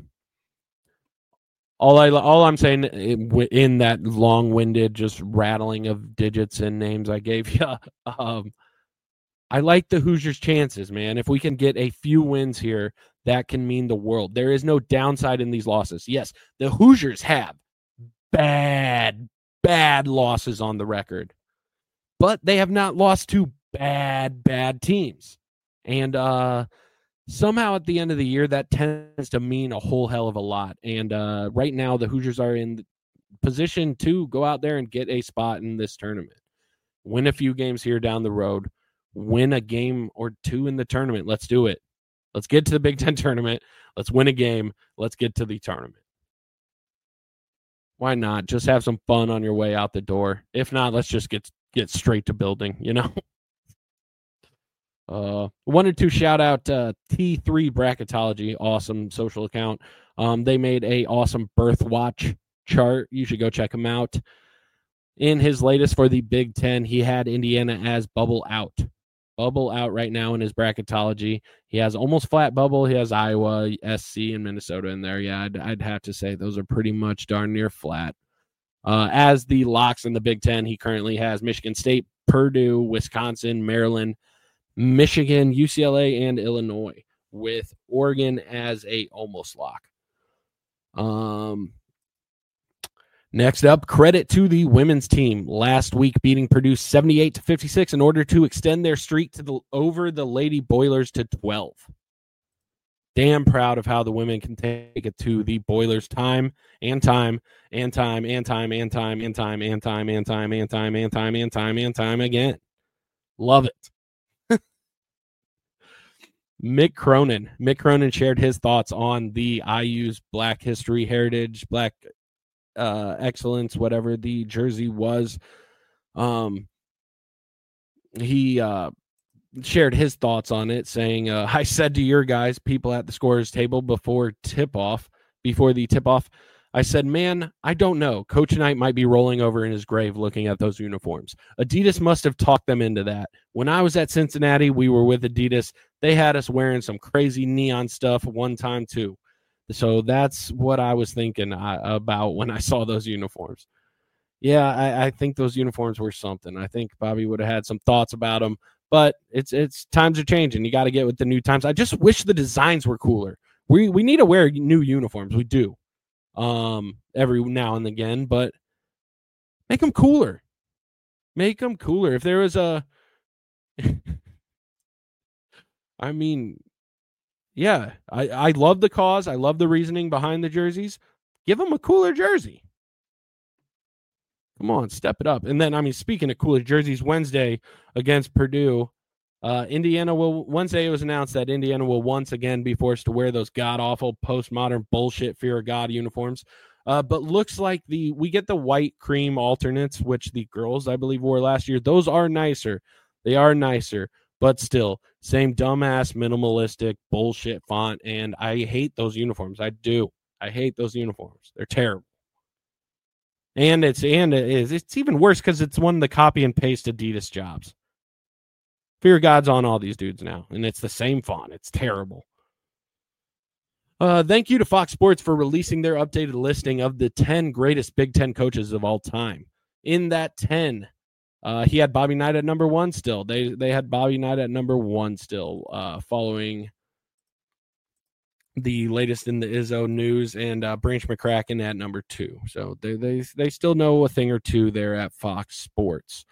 All I'm saying in that long-winded just rattling of digits and names I gave you, I like the Hoosiers' chances, man. If we can get a few wins here, that can mean the world. There is no downside in these losses. Yes, the Hoosiers have bad losses on the record, but they have not lost to bad teams. And somehow at the end of the year, that tends to mean a whole hell of a lot. And right now, the Hoosiers are in position to go out there and get a spot in this tournament. Win a few games here down the road. Win a game or two in the tournament. Let's do it. Let's get to the Big Ten tournament. Let's win a game. Let's get to the tournament. Why not? Just have some fun on your way out the door. If not, let's just get straight to building, Wanted to shout out T3 Bracketology, awesome social account. They made a awesome birth watch chart. You should go check them out. In his latest for the Big Ten, he had Indiana as bubble out right now in his bracketology. He has almost flat bubble. He has Iowa, SC, and Minnesota in there. Yeah, I'd have to say those are pretty much darn near flat. As the locks in the Big Ten, he currently has Michigan State, Purdue, Wisconsin, Maryland, Michigan, UCLA, and Illinois, with Oregon as a almost lock. Next up, credit to the women's team. Last week, beating Purdue 78-56 in order to extend their streak over the Lady Boilers to 12. Damn proud of how the women can take it to the Boilers time again. Love it. Mick Cronin shared his thoughts on the IU's Black History Heritage, Black Excellence, whatever the jersey was. He shared his thoughts on it, saying, I said to your guys, people at the scorer's table before the tip-off, I said, man, I don't know. Coach Knight might be rolling over in his grave looking at those uniforms. Adidas must have talked them into that. When I was at Cincinnati, we were with Adidas. They had us wearing some crazy neon stuff one time too. So that's what I was thinking about when I saw those uniforms. Yeah, I think those uniforms were something. I think Bobby would have had some thoughts about them, but it's times are changing. You got to get with the new times. I just wish the designs were cooler. We need to wear new uniforms. We do. Every now and again, but make them cooler. If there was a yeah, I love the cause. I love the reasoning behind the jerseys. Give them a cooler jersey. Come on, step it up. And then, speaking of cooler jerseys, Wednesday against Purdue, Wednesday it was announced that Indiana will once again be forced to wear those god-awful postmodern bullshit Fear of God uniforms. But looks like we get the white cream alternates, which the girls, I believe, wore last year. Those are nicer. They are nicer, but still, same dumbass, minimalistic bullshit font, and I hate those uniforms. I do. I hate those uniforms. They're terrible. And it's even worse because it's one of the copy and paste Adidas jobs. Fear of God's on all these dudes now, and it's the same font. It's terrible. Thank you to Fox Sports for releasing their updated listing of the 10 greatest Big Ten coaches of all time. In that 10, he had Bobby Knight at number 1 still. They had Bobby Knight at number 1 still, following the latest in the Izzo news, and Branch McCracken at number 2. So they still know a thing or two there at Fox Sports.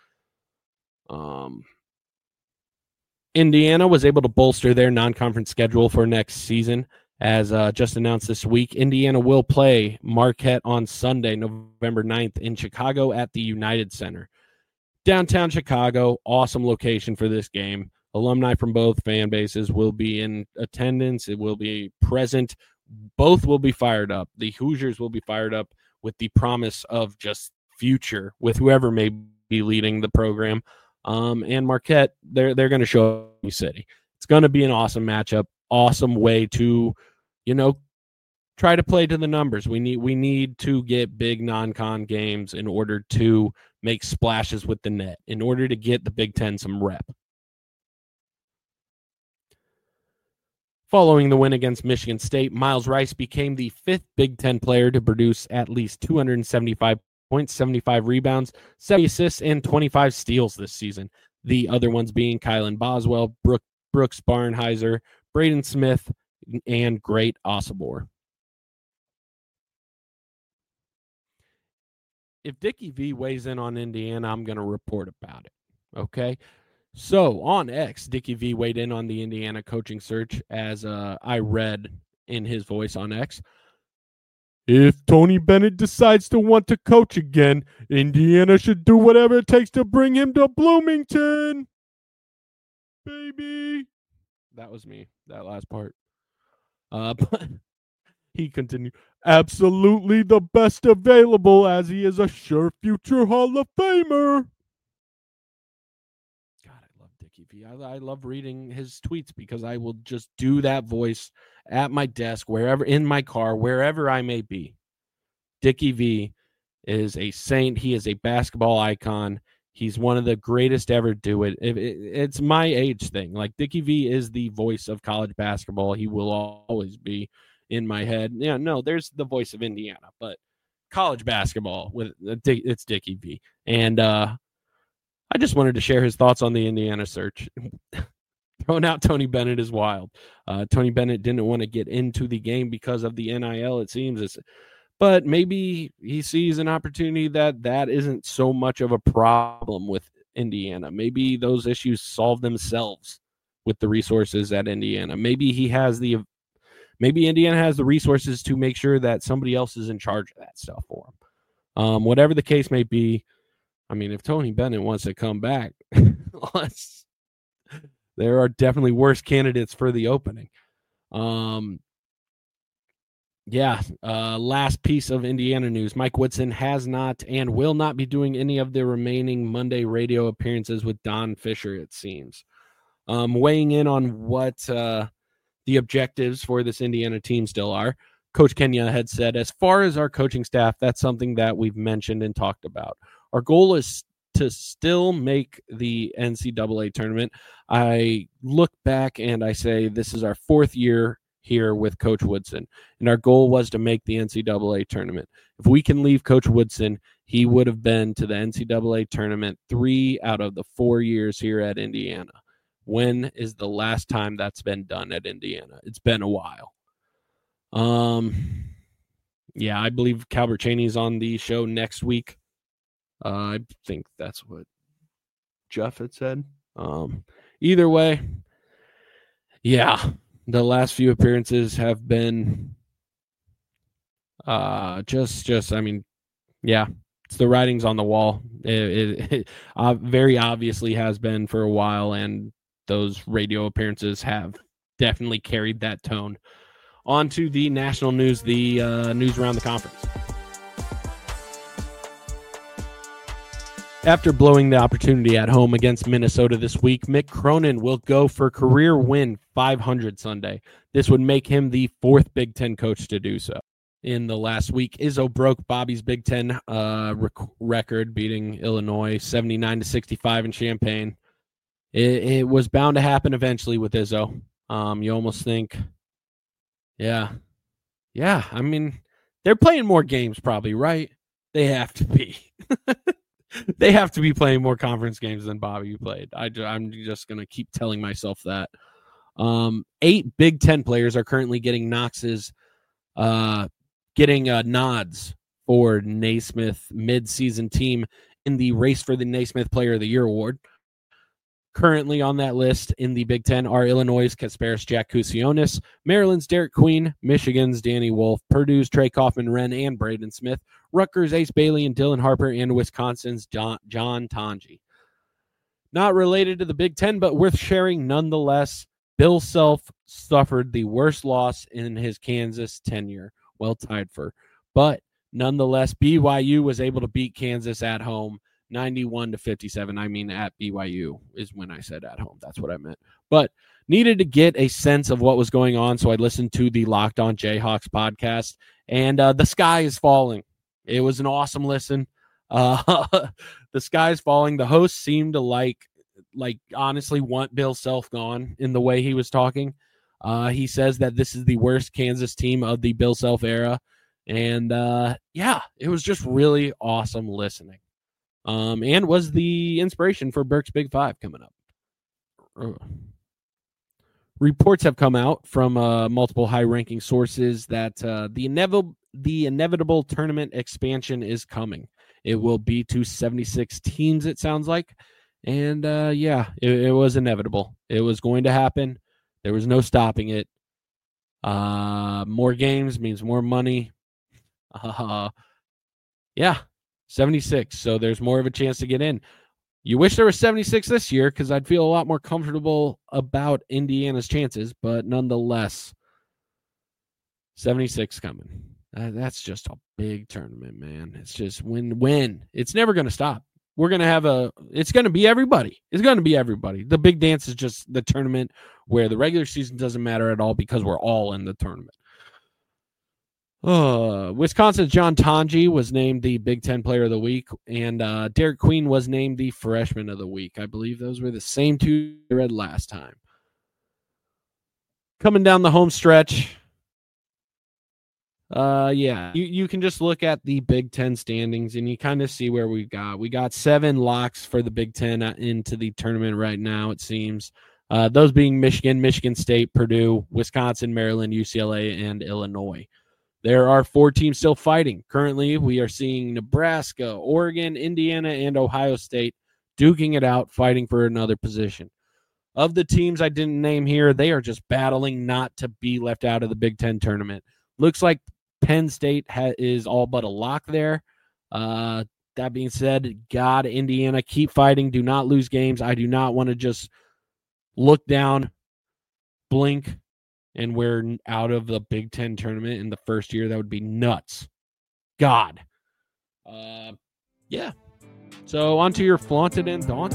Indiana was able to bolster their non-conference schedule for next season. As just announced this week, Indiana will play Marquette on Sunday, November 9th in Chicago at the United Center. Downtown Chicago, awesome location for this game. Alumni from both fan bases will be in attendance. It will be present. Both will be fired up. The Hoosiers will be fired up with the promise of just future with whoever may be leading the program. And Marquette, they're going to show up in City. It's going to be an awesome matchup, awesome way to, try to play to the numbers. We need to get big non-con games in order to make splashes with the net, in order to get the Big Ten some rep. Following the win against Michigan State, Miles Rice became the 5th Big Ten player to produce at least 275 points, 75 rebounds, 70 assists, and 25 steals this season. The other ones being Kylan Boswell, Brooks Barnheiser, Braden Smith, and Great Osobor. If Dickie V weighs in on Indiana, I'm going to report about it, okay? So, on X, Dickie V weighed in on the Indiana coaching search as I read in his voice on X. If Tony Bennett decides to want to coach again, Indiana should do whatever it takes to bring him to Bloomington. Baby. That was me, that last part. But he continued, absolutely the best available as he is a sure future Hall of Famer. I love reading his tweets because I will just do that voice at my desk, wherever, in my car, wherever I may be. Dickie V is a saint. He is a basketball icon. He's one of the greatest ever do it. It's my age thing. Like, Dickie V is the voice of college basketball. He will always be in my head. Yeah, no, there's the voice of Indiana, but college basketball it's Dickie V. And I just wanted to share his thoughts on the Indiana search. Throwing out Tony Bennett is wild. Tony Bennett didn't want to get into the game because of the NIL, it seems. But maybe he sees an opportunity that isn't so much of a problem with Indiana. Maybe those issues solve themselves with the resources at Indiana. Maybe Indiana has the resources to make sure that somebody else is in charge of that stuff for him. Whatever the case may be, I mean, if Tony Bennett wants to come back, there are definitely worse candidates for the opening. Last piece of Indiana news. Mike Woodson has not and will not be doing any of the remaining Monday radio appearances with Don Fisher, it seems. Weighing in on what the objectives for this Indiana team still are, Coach Kenya had said, as far as our coaching staff, that's something that we've mentioned and talked about. Our goal is to still make the NCAA tournament. I look back and I say this is our 4th year here with Coach Woodson, and our goal was to make the NCAA tournament. If we can leave Coach Woodson, he would have been to the NCAA tournament 3 out of the 4 years here at Indiana. When is the last time that's been done at Indiana? It's been a while. I believe Calbert Cheney's on the show next week. I think that's what Jeff had said. Either way, the last few appearances have been it's the writings on the wall. It very obviously has been for a while, and those radio appearances have definitely carried that tone. On to the national news, the news around the conference. After blowing the opportunity at home against Minnesota this week, Mick Cronin will go for career win 500 Sunday. This would make him the 4th Big Ten coach to do so. In the last week, Izzo broke Bobby's Big Ten record, beating Illinois 79-65 in Champaign. It was bound to happen eventually with Izzo. You almost think, I mean, they're playing more games probably, right? They have to be. They have to be playing more conference games than Bobby played. I'm just going to keep telling myself that. 8 Big Ten players are currently getting nods for Naismith mid-season team in the race for the Naismith Player of the Year award. Currently on that list in the Big Ten are Illinois' Kasparis Jack-Kusionis, Maryland's Derek Queen, Michigan's Danny Wolf, Purdue's Trey Kaufman-Wren and Braden Smith, Rutgers' Ace Bailey and Dylan Harper, and Wisconsin's John Tonji. Not related to the Big Ten, but worth sharing nonetheless. Bill Self suffered the worst loss in his Kansas tenure. Well tied for. But nonetheless, BYU was able to beat Kansas at home 91-57. I mean, at BYU is when I said at home. That's what I meant. But needed to get a sense of what was going on, so I listened to the Locked On Jayhawks podcast, and the sky is falling. It was an awesome listen. The sky is falling. The host seemed to like honestly want Bill Self gone in the way he was talking. He says that this is the worst Kansas team of the Bill Self era. And it was just really awesome listening. And was the inspiration for Burke's Big Five coming up. Reports have come out from multiple high-ranking sources that the inevitable tournament expansion is coming. It will be to 76 teams, it sounds like. And it was inevitable. It was going to happen. There was no stopping it. More games means more money. 76. So there's more of a chance to get in. You wish there was 76 this year because I'd feel a lot more comfortable about Indiana's chances, but nonetheless, 76 coming. That's just a big tournament, man. It's just win. It's never going to stop. We're going to it's going to be everybody. It's going to be everybody. The big dance is just the tournament where the regular season doesn't matter at all because we're all in the tournament. Wisconsin's John Tonji was named the Big Ten Player of the Week, and Derek Queen was named the Freshman of the Week. I believe those were the same two I read last time. Coming down the home stretch, you can just look at the Big Ten standings, and you kind of see where we got. We got 7 locks for the Big Ten into the tournament right now, it seems. Those being Michigan, Michigan State, Purdue, Wisconsin, Maryland, UCLA, and Illinois. There are 4 teams still fighting. Currently, we are seeing Nebraska, Oregon, Indiana, and Ohio State duking it out, fighting for another position. Of the teams I didn't name here, they are just battling not to be left out of the Big Ten tournament. Looks like Penn State is all but a lock there. That being said, God, Indiana, keep fighting. Do not lose games. I do not want to just look down, blink, and we're out of the Big Ten tournament in the first year. That would be nuts. God. So on to your flaunted and daunted.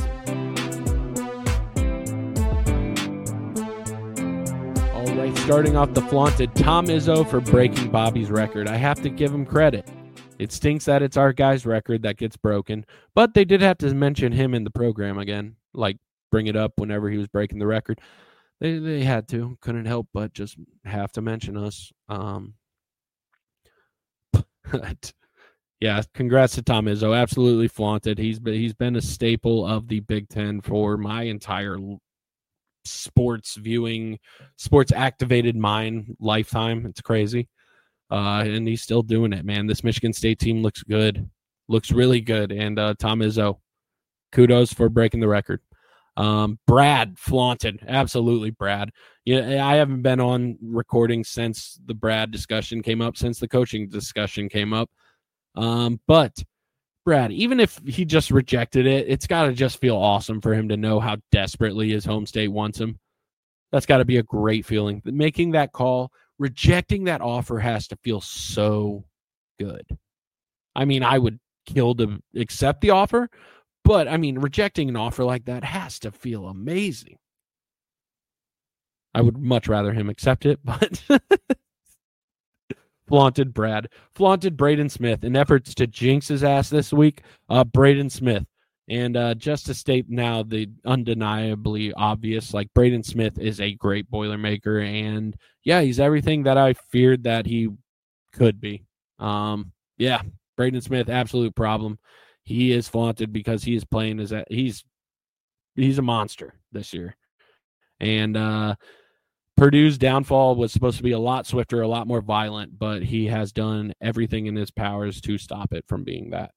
All right, starting off the flaunted, Tom Izzo for breaking Bobby's record. I have to give him credit. It stinks that it's our guy's record that gets broken, but they did have to mention him in the program again, like bring it up whenever he was breaking the record. They had to. Couldn't help but just have to mention us. Yeah, congrats to Tom Izzo. Absolutely flaunted. He's been a staple of the Big Ten for my entire sports viewing, sports activated mind lifetime. It's crazy. And he's still doing it, man. This Michigan State team looks good. Looks really good. And Tom Izzo, kudos for breaking the record. Brad flaunted. Absolutely, Brad. Yeah, I haven't been on recording since the Brad discussion came up, since the coaching discussion came up. But Brad, even if he just rejected it, it's got to just feel awesome for him to know how desperately his home state wants him. That's got to be a great feeling. Making that call, rejecting that offer has to feel so good. I mean, I would kill to accept the offer, but, I mean, rejecting an offer like that has to feel amazing. I would much rather him accept it, but flaunted Brad. Flaunted Braden Smith in efforts to jinx his ass this week. Braden Smith. And just to state now the undeniably obvious, like Braden Smith is a great Boilermaker. And, yeah, he's everything that I feared that he could be. Braden Smith, absolute problem. He is flaunted because he is playing as he's a monster this year. And Purdue's downfall was supposed to be a lot swifter, a lot more violent, but he has done everything in his powers to stop it from being that.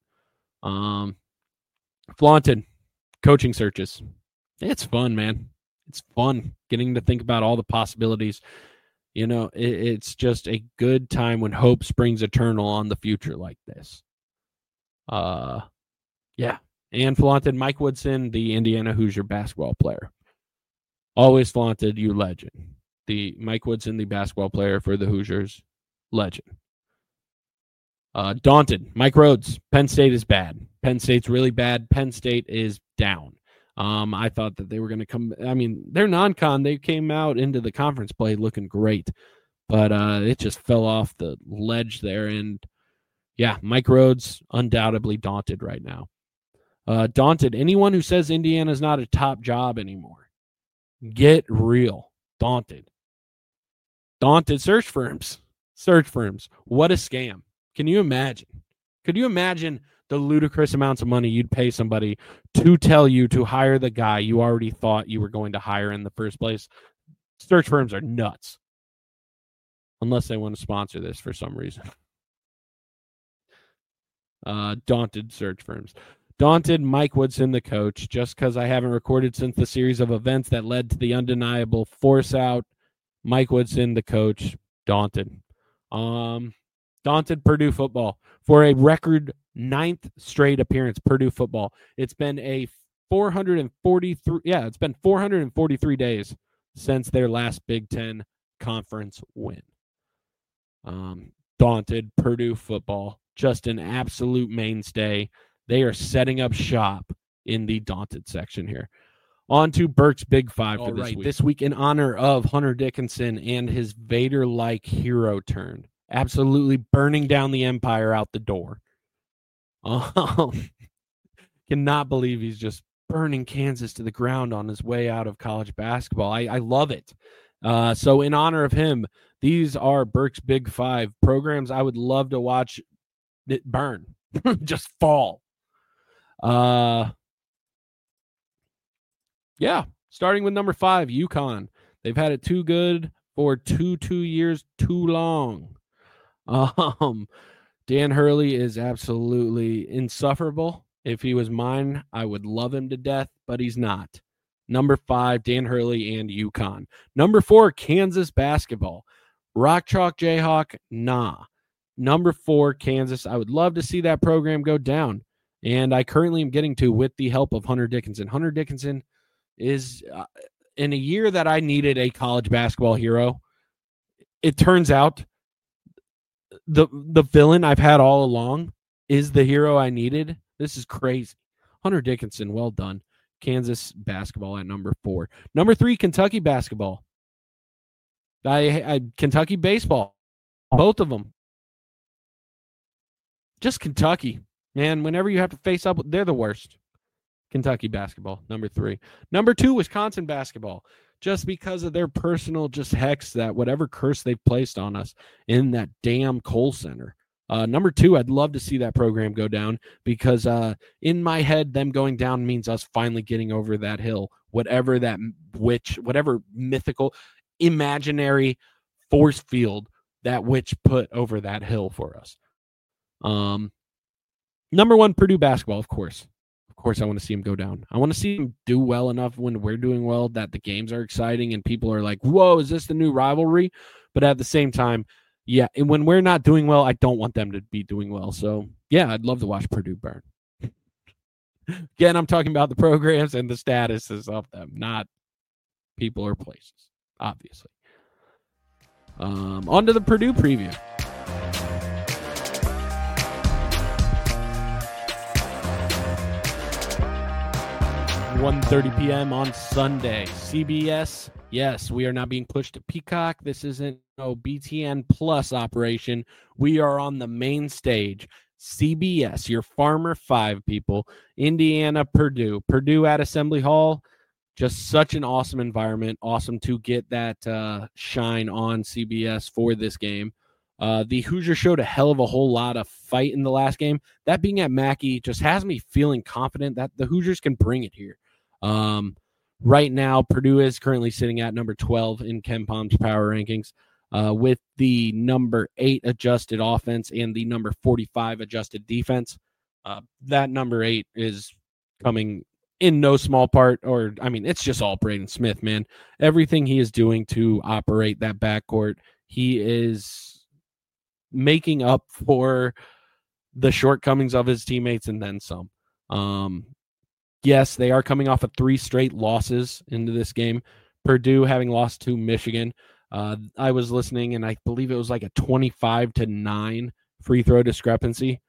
Flaunted coaching searches. It's fun, man. It's fun getting to think about all the possibilities. You know, it's just a good time when hope springs eternal on the future like this. and flaunted Mike Woodson, the Indiana Hoosier basketball player. Always flaunted, you legend. The Mike Woodson, the basketball player for the Hoosiers, legend. Daunted, Mike Rhodes, Penn State is bad. Penn State's really bad. Penn State is down. I thought that they were going to come. I mean, they're non-con. They came out into the conference play looking great, but it just fell off the ledge there. And yeah, Mike Rhodes undoubtedly daunted right now. Daunted, anyone who says Indiana's not a top job anymore, get real. Daunted. Search firms. What a scam. Can you imagine? Could you imagine the ludicrous amounts of money you'd pay somebody to tell you to hire the guy you already thought you were going to hire in the first place? Search firms are nuts. Unless they want to sponsor this for some reason. Daunted search firms. Daunted Mike Woodson, the coach, just because I haven't recorded since the series of events that led to the undeniable force out. Mike Woodson, the coach, daunted. Daunted Purdue football for a record 9th straight appearance. Purdue football. It's been a 443. Yeah, it's been 443 days since their last Big Ten conference win. Daunted Purdue football, just an absolute mainstay. They are setting up shop in the daunted section here. On to Burke's Big Five for this week. This week in honor of Hunter Dickinson and his Vader-like hero turn. Absolutely burning down the empire out the door. Cannot believe he's just burning Kansas to the ground on his way out of college basketball. I love it. So in honor of him, these are Burke's Big Five programs I would love to watch it burn. Just fall. Yeah, starting with number 5, UConn. They've had it too good for 2 years too long. Dan Hurley is absolutely insufferable. If he was mine, I would love him to death, but he's not. Number 5, Dan Hurley and UConn. Number 4, Kansas basketball. Rock Chalk Jayhawk, nah. Number 4, Kansas. I would love to see that program go down, and I currently am getting to with the help of Hunter Dickinson. Hunter Dickinson is, in a year that I needed a college basketball hero, it turns out the villain I've had all along is the hero I needed. This is crazy. Hunter Dickinson, well done. Kansas basketball at number 4. Number 3, Kentucky basketball. Kentucky baseball. Both of them. Just Kentucky. Man, whenever you have to face up, they're the worst. Kentucky basketball, number 3. Number 2, Wisconsin basketball. Just because of their personal hex that whatever curse they've placed on us in that damn Kohl Center. Number 2, I'd love to see that program go down because in my head, them going down means us finally getting over that hill. Whatever mythical, imaginary force field that witch put over that hill for us. Number 1, Purdue basketball, of course. Of course, I want to see him go down. I want to see him do well enough when we're doing well that the games are exciting and people are like, whoa, is this the new rivalry? But at the same time, yeah, and when we're not doing well, I don't want them to be doing well. So, yeah, I'd love to watch Purdue burn. Again, I'm talking about the programs and the statuses of them, not people or places, obviously. On to the Purdue preview. 1:30 p.m. on Sunday. CBS, yes, we are not being pushed to Peacock. This isn't no BTN Plus operation. We are on the main stage. CBS, your Farmer 5 people. Indiana, Purdue. Purdue at Assembly Hall. Just such an awesome environment. Awesome to get that shine on CBS for this game. The Hoosiers showed a hell of a whole lot of fight in the last game. That being at Mackey just has me feeling confident that the Hoosiers can bring it here. Right now, Purdue is currently sitting at number 12 in KenPom's power rankings with the number 8 adjusted offense and the number 45 adjusted defense. That number 8 is coming in no small part, it's just all Braden Smith, man. Everything he is doing to operate that backcourt, he is making up for the shortcomings of his teammates and then some. Yes, they are coming off of 3 straight losses into this game. Purdue having lost to Michigan. I was listening, and I believe it was like a 25-9 free throw discrepancy.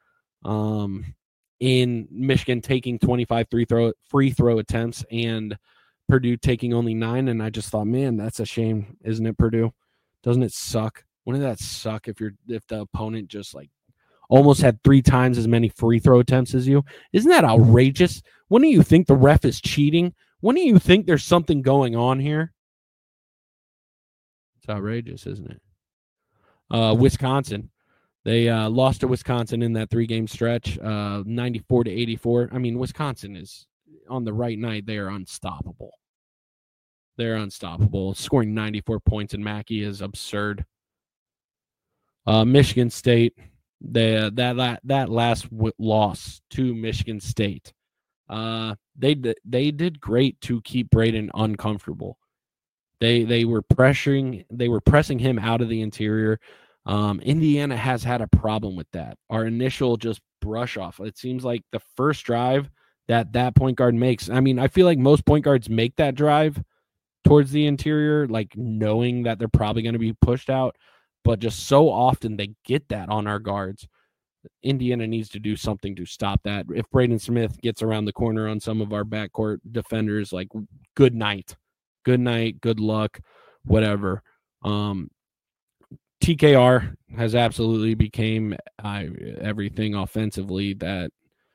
In Michigan taking 25 free throw attempts and Purdue taking only 9. And I just thought, man, that's a shame, isn't it, Purdue? Doesn't it suck? Wouldn't that suck if the opponent just like almost had 3 times as many free throw attempts as you? Isn't that outrageous? Wouldn't you think the ref is cheating? Wouldn't you think there's something going on here? It's outrageous, isn't it? Wisconsin. They lost to Wisconsin in that 3-game stretch, 94-84. I mean, Wisconsin is, on the right night, they are unstoppable. They're unstoppable. Scoring 94 points in Mackey is absurd. Michigan State, that last loss to Michigan State, they did great to keep Braden uncomfortable. They were pressing him out of the interior. Indiana has had a problem with that. Our initial just brush off. It seems like the first drive that point guard makes. I mean, I feel like most point guards make that drive towards the interior, like knowing that they're probably going to be pushed out, but just so often they get that on our guards. Indiana needs to do something to stop that. If Braden Smith gets around the corner on some of our backcourt defenders, like good night, good luck, whatever. TKR has absolutely became everything offensively that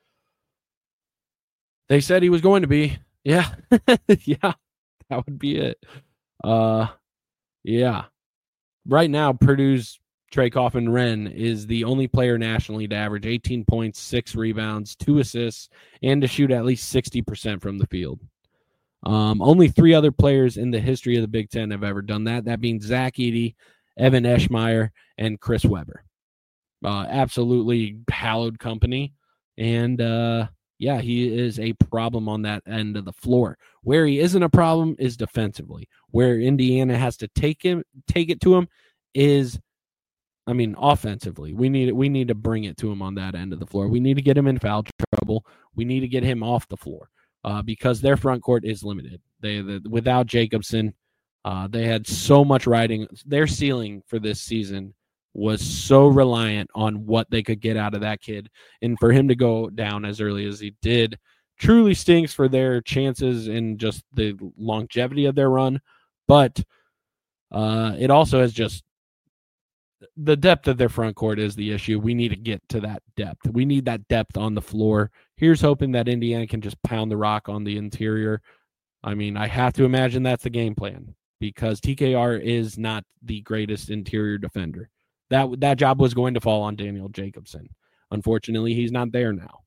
they said he was going to be. Yeah. Yeah, that would be it. Yeah. Right now, Purdue's Trey Coffin-Wren is the only player nationally to average 18 points, 6 rebounds, 2 assists, and to shoot at least 60% from the field. Only 3 other players in the history of the Big Ten have ever done that. That being Zach Edey, Evan Eschmeyer, and Chris Webber. Absolutely hallowed company. And, yeah, he is a problem on that end of the floor. Where he isn't a problem is defensively. Where Indiana has to take it to him is, I mean, offensively. We need to bring it to him on that end of the floor. We need to get him in foul trouble. We need to get him off the floor because their front court is limited. Without Jacobson, they had so much riding. Their ceiling for this season was so reliant on what they could get out of that kid. And for him to go down as early as he did truly stinks for their chances and just the longevity of their run. But it also has just the depth of their front court is the issue. We need to get to that depth. We need that depth on the floor. Here's hoping that Indiana can just pound the rock on the interior. I mean, I have to imagine that's the game plan because TKR is not the greatest interior defender. That job was going to fall on Daniel Jacobson. Unfortunately, he's not there now.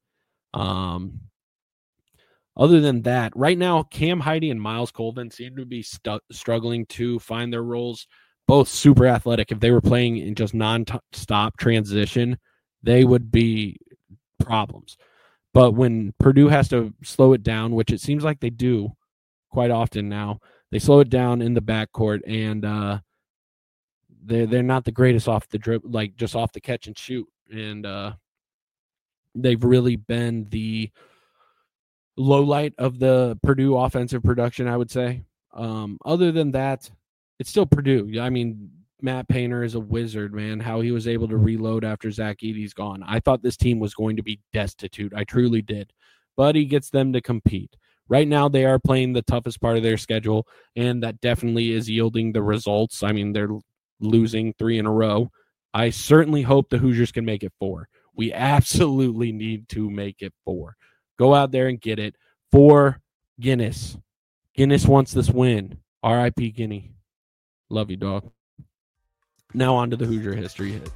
Other than that, right now, Cam Heide and Miles Colvin seem to be struggling to find their roles. Both super athletic. If they were playing in just non-stop transition, they would be problems. But when Purdue has to slow it down, which it seems like they do quite often now, they slow it down in the backcourt, and they're not the greatest off the dribble, like just off the catch and shoot. And they've really been the low light of the Purdue offensive production, I would say. Other than that, it's still Purdue. I mean, Matt Painter is a wizard, man, how he was able to reload after Zach Edey's gone. I thought this team was going to be destitute. I truly did. But he gets them to compete. Right now, they are playing the toughest part of their schedule, and that definitely is yielding the results. I mean, they're losing 3 in a row. I certainly hope the Hoosiers can make it 4. We absolutely need to make it 4. Go out there and get it for Guinness. Guinness wants this win. R.I.P. Guinea. Love you, dog. Now on to the Hoosier history hit.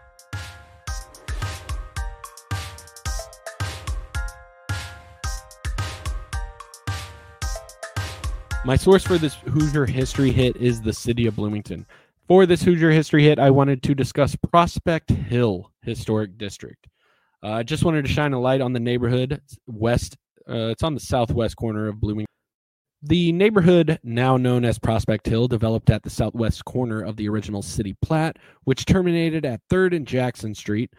My source for this Hoosier history hit is the city of Bloomington. For this Hoosier history hit, I wanted to discuss Prospect Hill Historic District. I just wanted to shine a light on the neighborhood west. It's on the southwest corner of Bloomington. The neighborhood, now known as Prospect Hill, developed at the southwest corner of the original city plat, which terminated at 3rd and Jackson Street.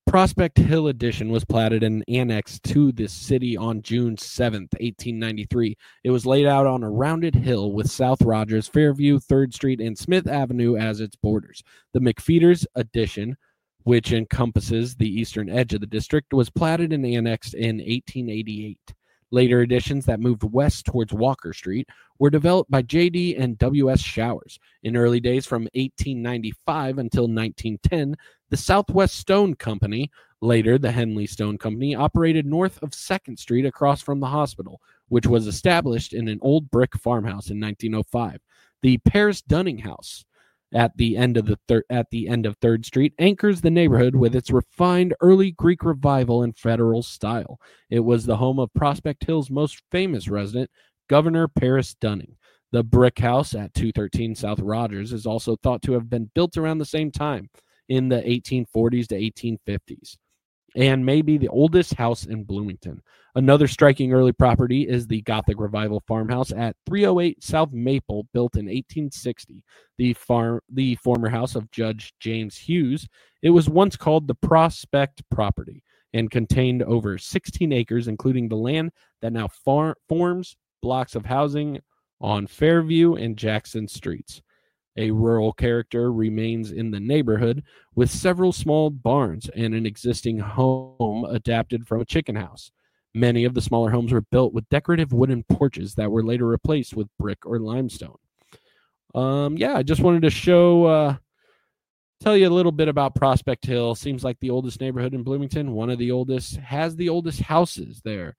Prospect Hill Addition was platted and annexed to the city on June 7th, 1893. It was laid out on a rounded hill with South Rogers, Fairview, 3rd Street, and Smith Avenue as its borders. The McFeeters Addition, which encompasses the eastern edge of the district, was platted and annexed in 1888. Later additions that moved west towards Walker Street were developed by J.D. and W.S. Showers. In early days from 1895 until 1910, the Southwest Stone Company, later the Henley Stone Company, operated north of 2nd Street across from the hospital, which was established in an old brick farmhouse in 1905. The Paris Dunning House, at the end of 3rd Street, anchors the neighborhood with its refined early Greek Revival and Federal style. It was the home of Prospect Hill's most famous resident, Governor Paris Dunning. The brick house at 213 South Rogers is also thought to have been built around the same time, in the 1840s to 1850s, and may be the oldest house in Bloomington. Another striking early property is the Gothic Revival farmhouse at 308 South Maple, built in 1860. The former house of Judge James Hughes. It was once called the Prospect property and contained over 16 acres, including the land that now forms blocks of housing on Fairview and Jackson Streets. A rural character remains in the neighborhood, with several small barns and an existing home adapted from a chicken house. Many of the smaller homes were built with decorative wooden porches that were later replaced with brick or limestone. I just wanted to tell you a little bit about Prospect Hill. Seems like the oldest neighborhood in Bloomington, one of the oldest, has the oldest houses there.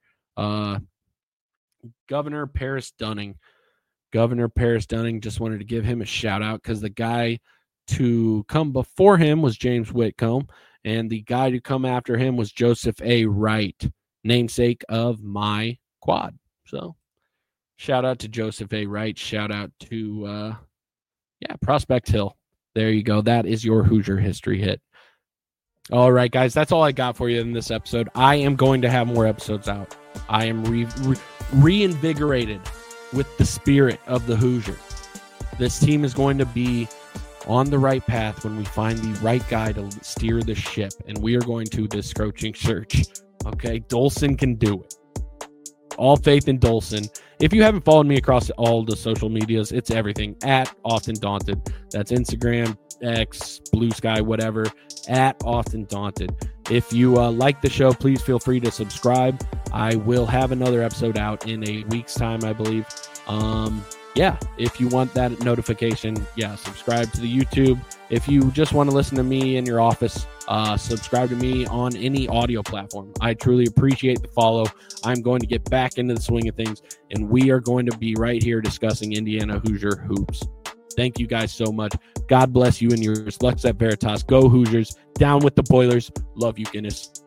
Governor Paris Dunning, just wanted to give him a shout out because the guy to come before him was James Whitcomb, and the guy to come after him was Joseph A. Wright, namesake of my quad. So shout out to Joseph A. Wright. Shout out to Prospect Hill. There you go. That is your Hoosier history hit. All right, guys, that's all I got for you in this episode. I am going to have more episodes out. I am reinvigorated with the spirit of the Hoosier. This team is going to be on the right path when we find the right guy to steer the ship, and we are going to this coaching search. Okay, Dolson can do it. All faith in Dolson. If you haven't followed me across all the social medias, it's everything at Often Daunted. That's Instagram, X, Blue Sky, whatever, at Often Daunted. If you like the show, please feel free to subscribe. I will have another episode out in a week's time, I believe. If you want that notification, subscribe to the YouTube. If you just want to listen to me in your office, subscribe to me on any audio platform. I truly appreciate the follow. I'm going to get back into the swing of things, and we are going to be right here discussing Indiana Hoosier hoops. Thank you guys so much. God bless you and yours. Lux et Veritas. Go Hoosiers. Down with the Boilers. Love you, Guinness.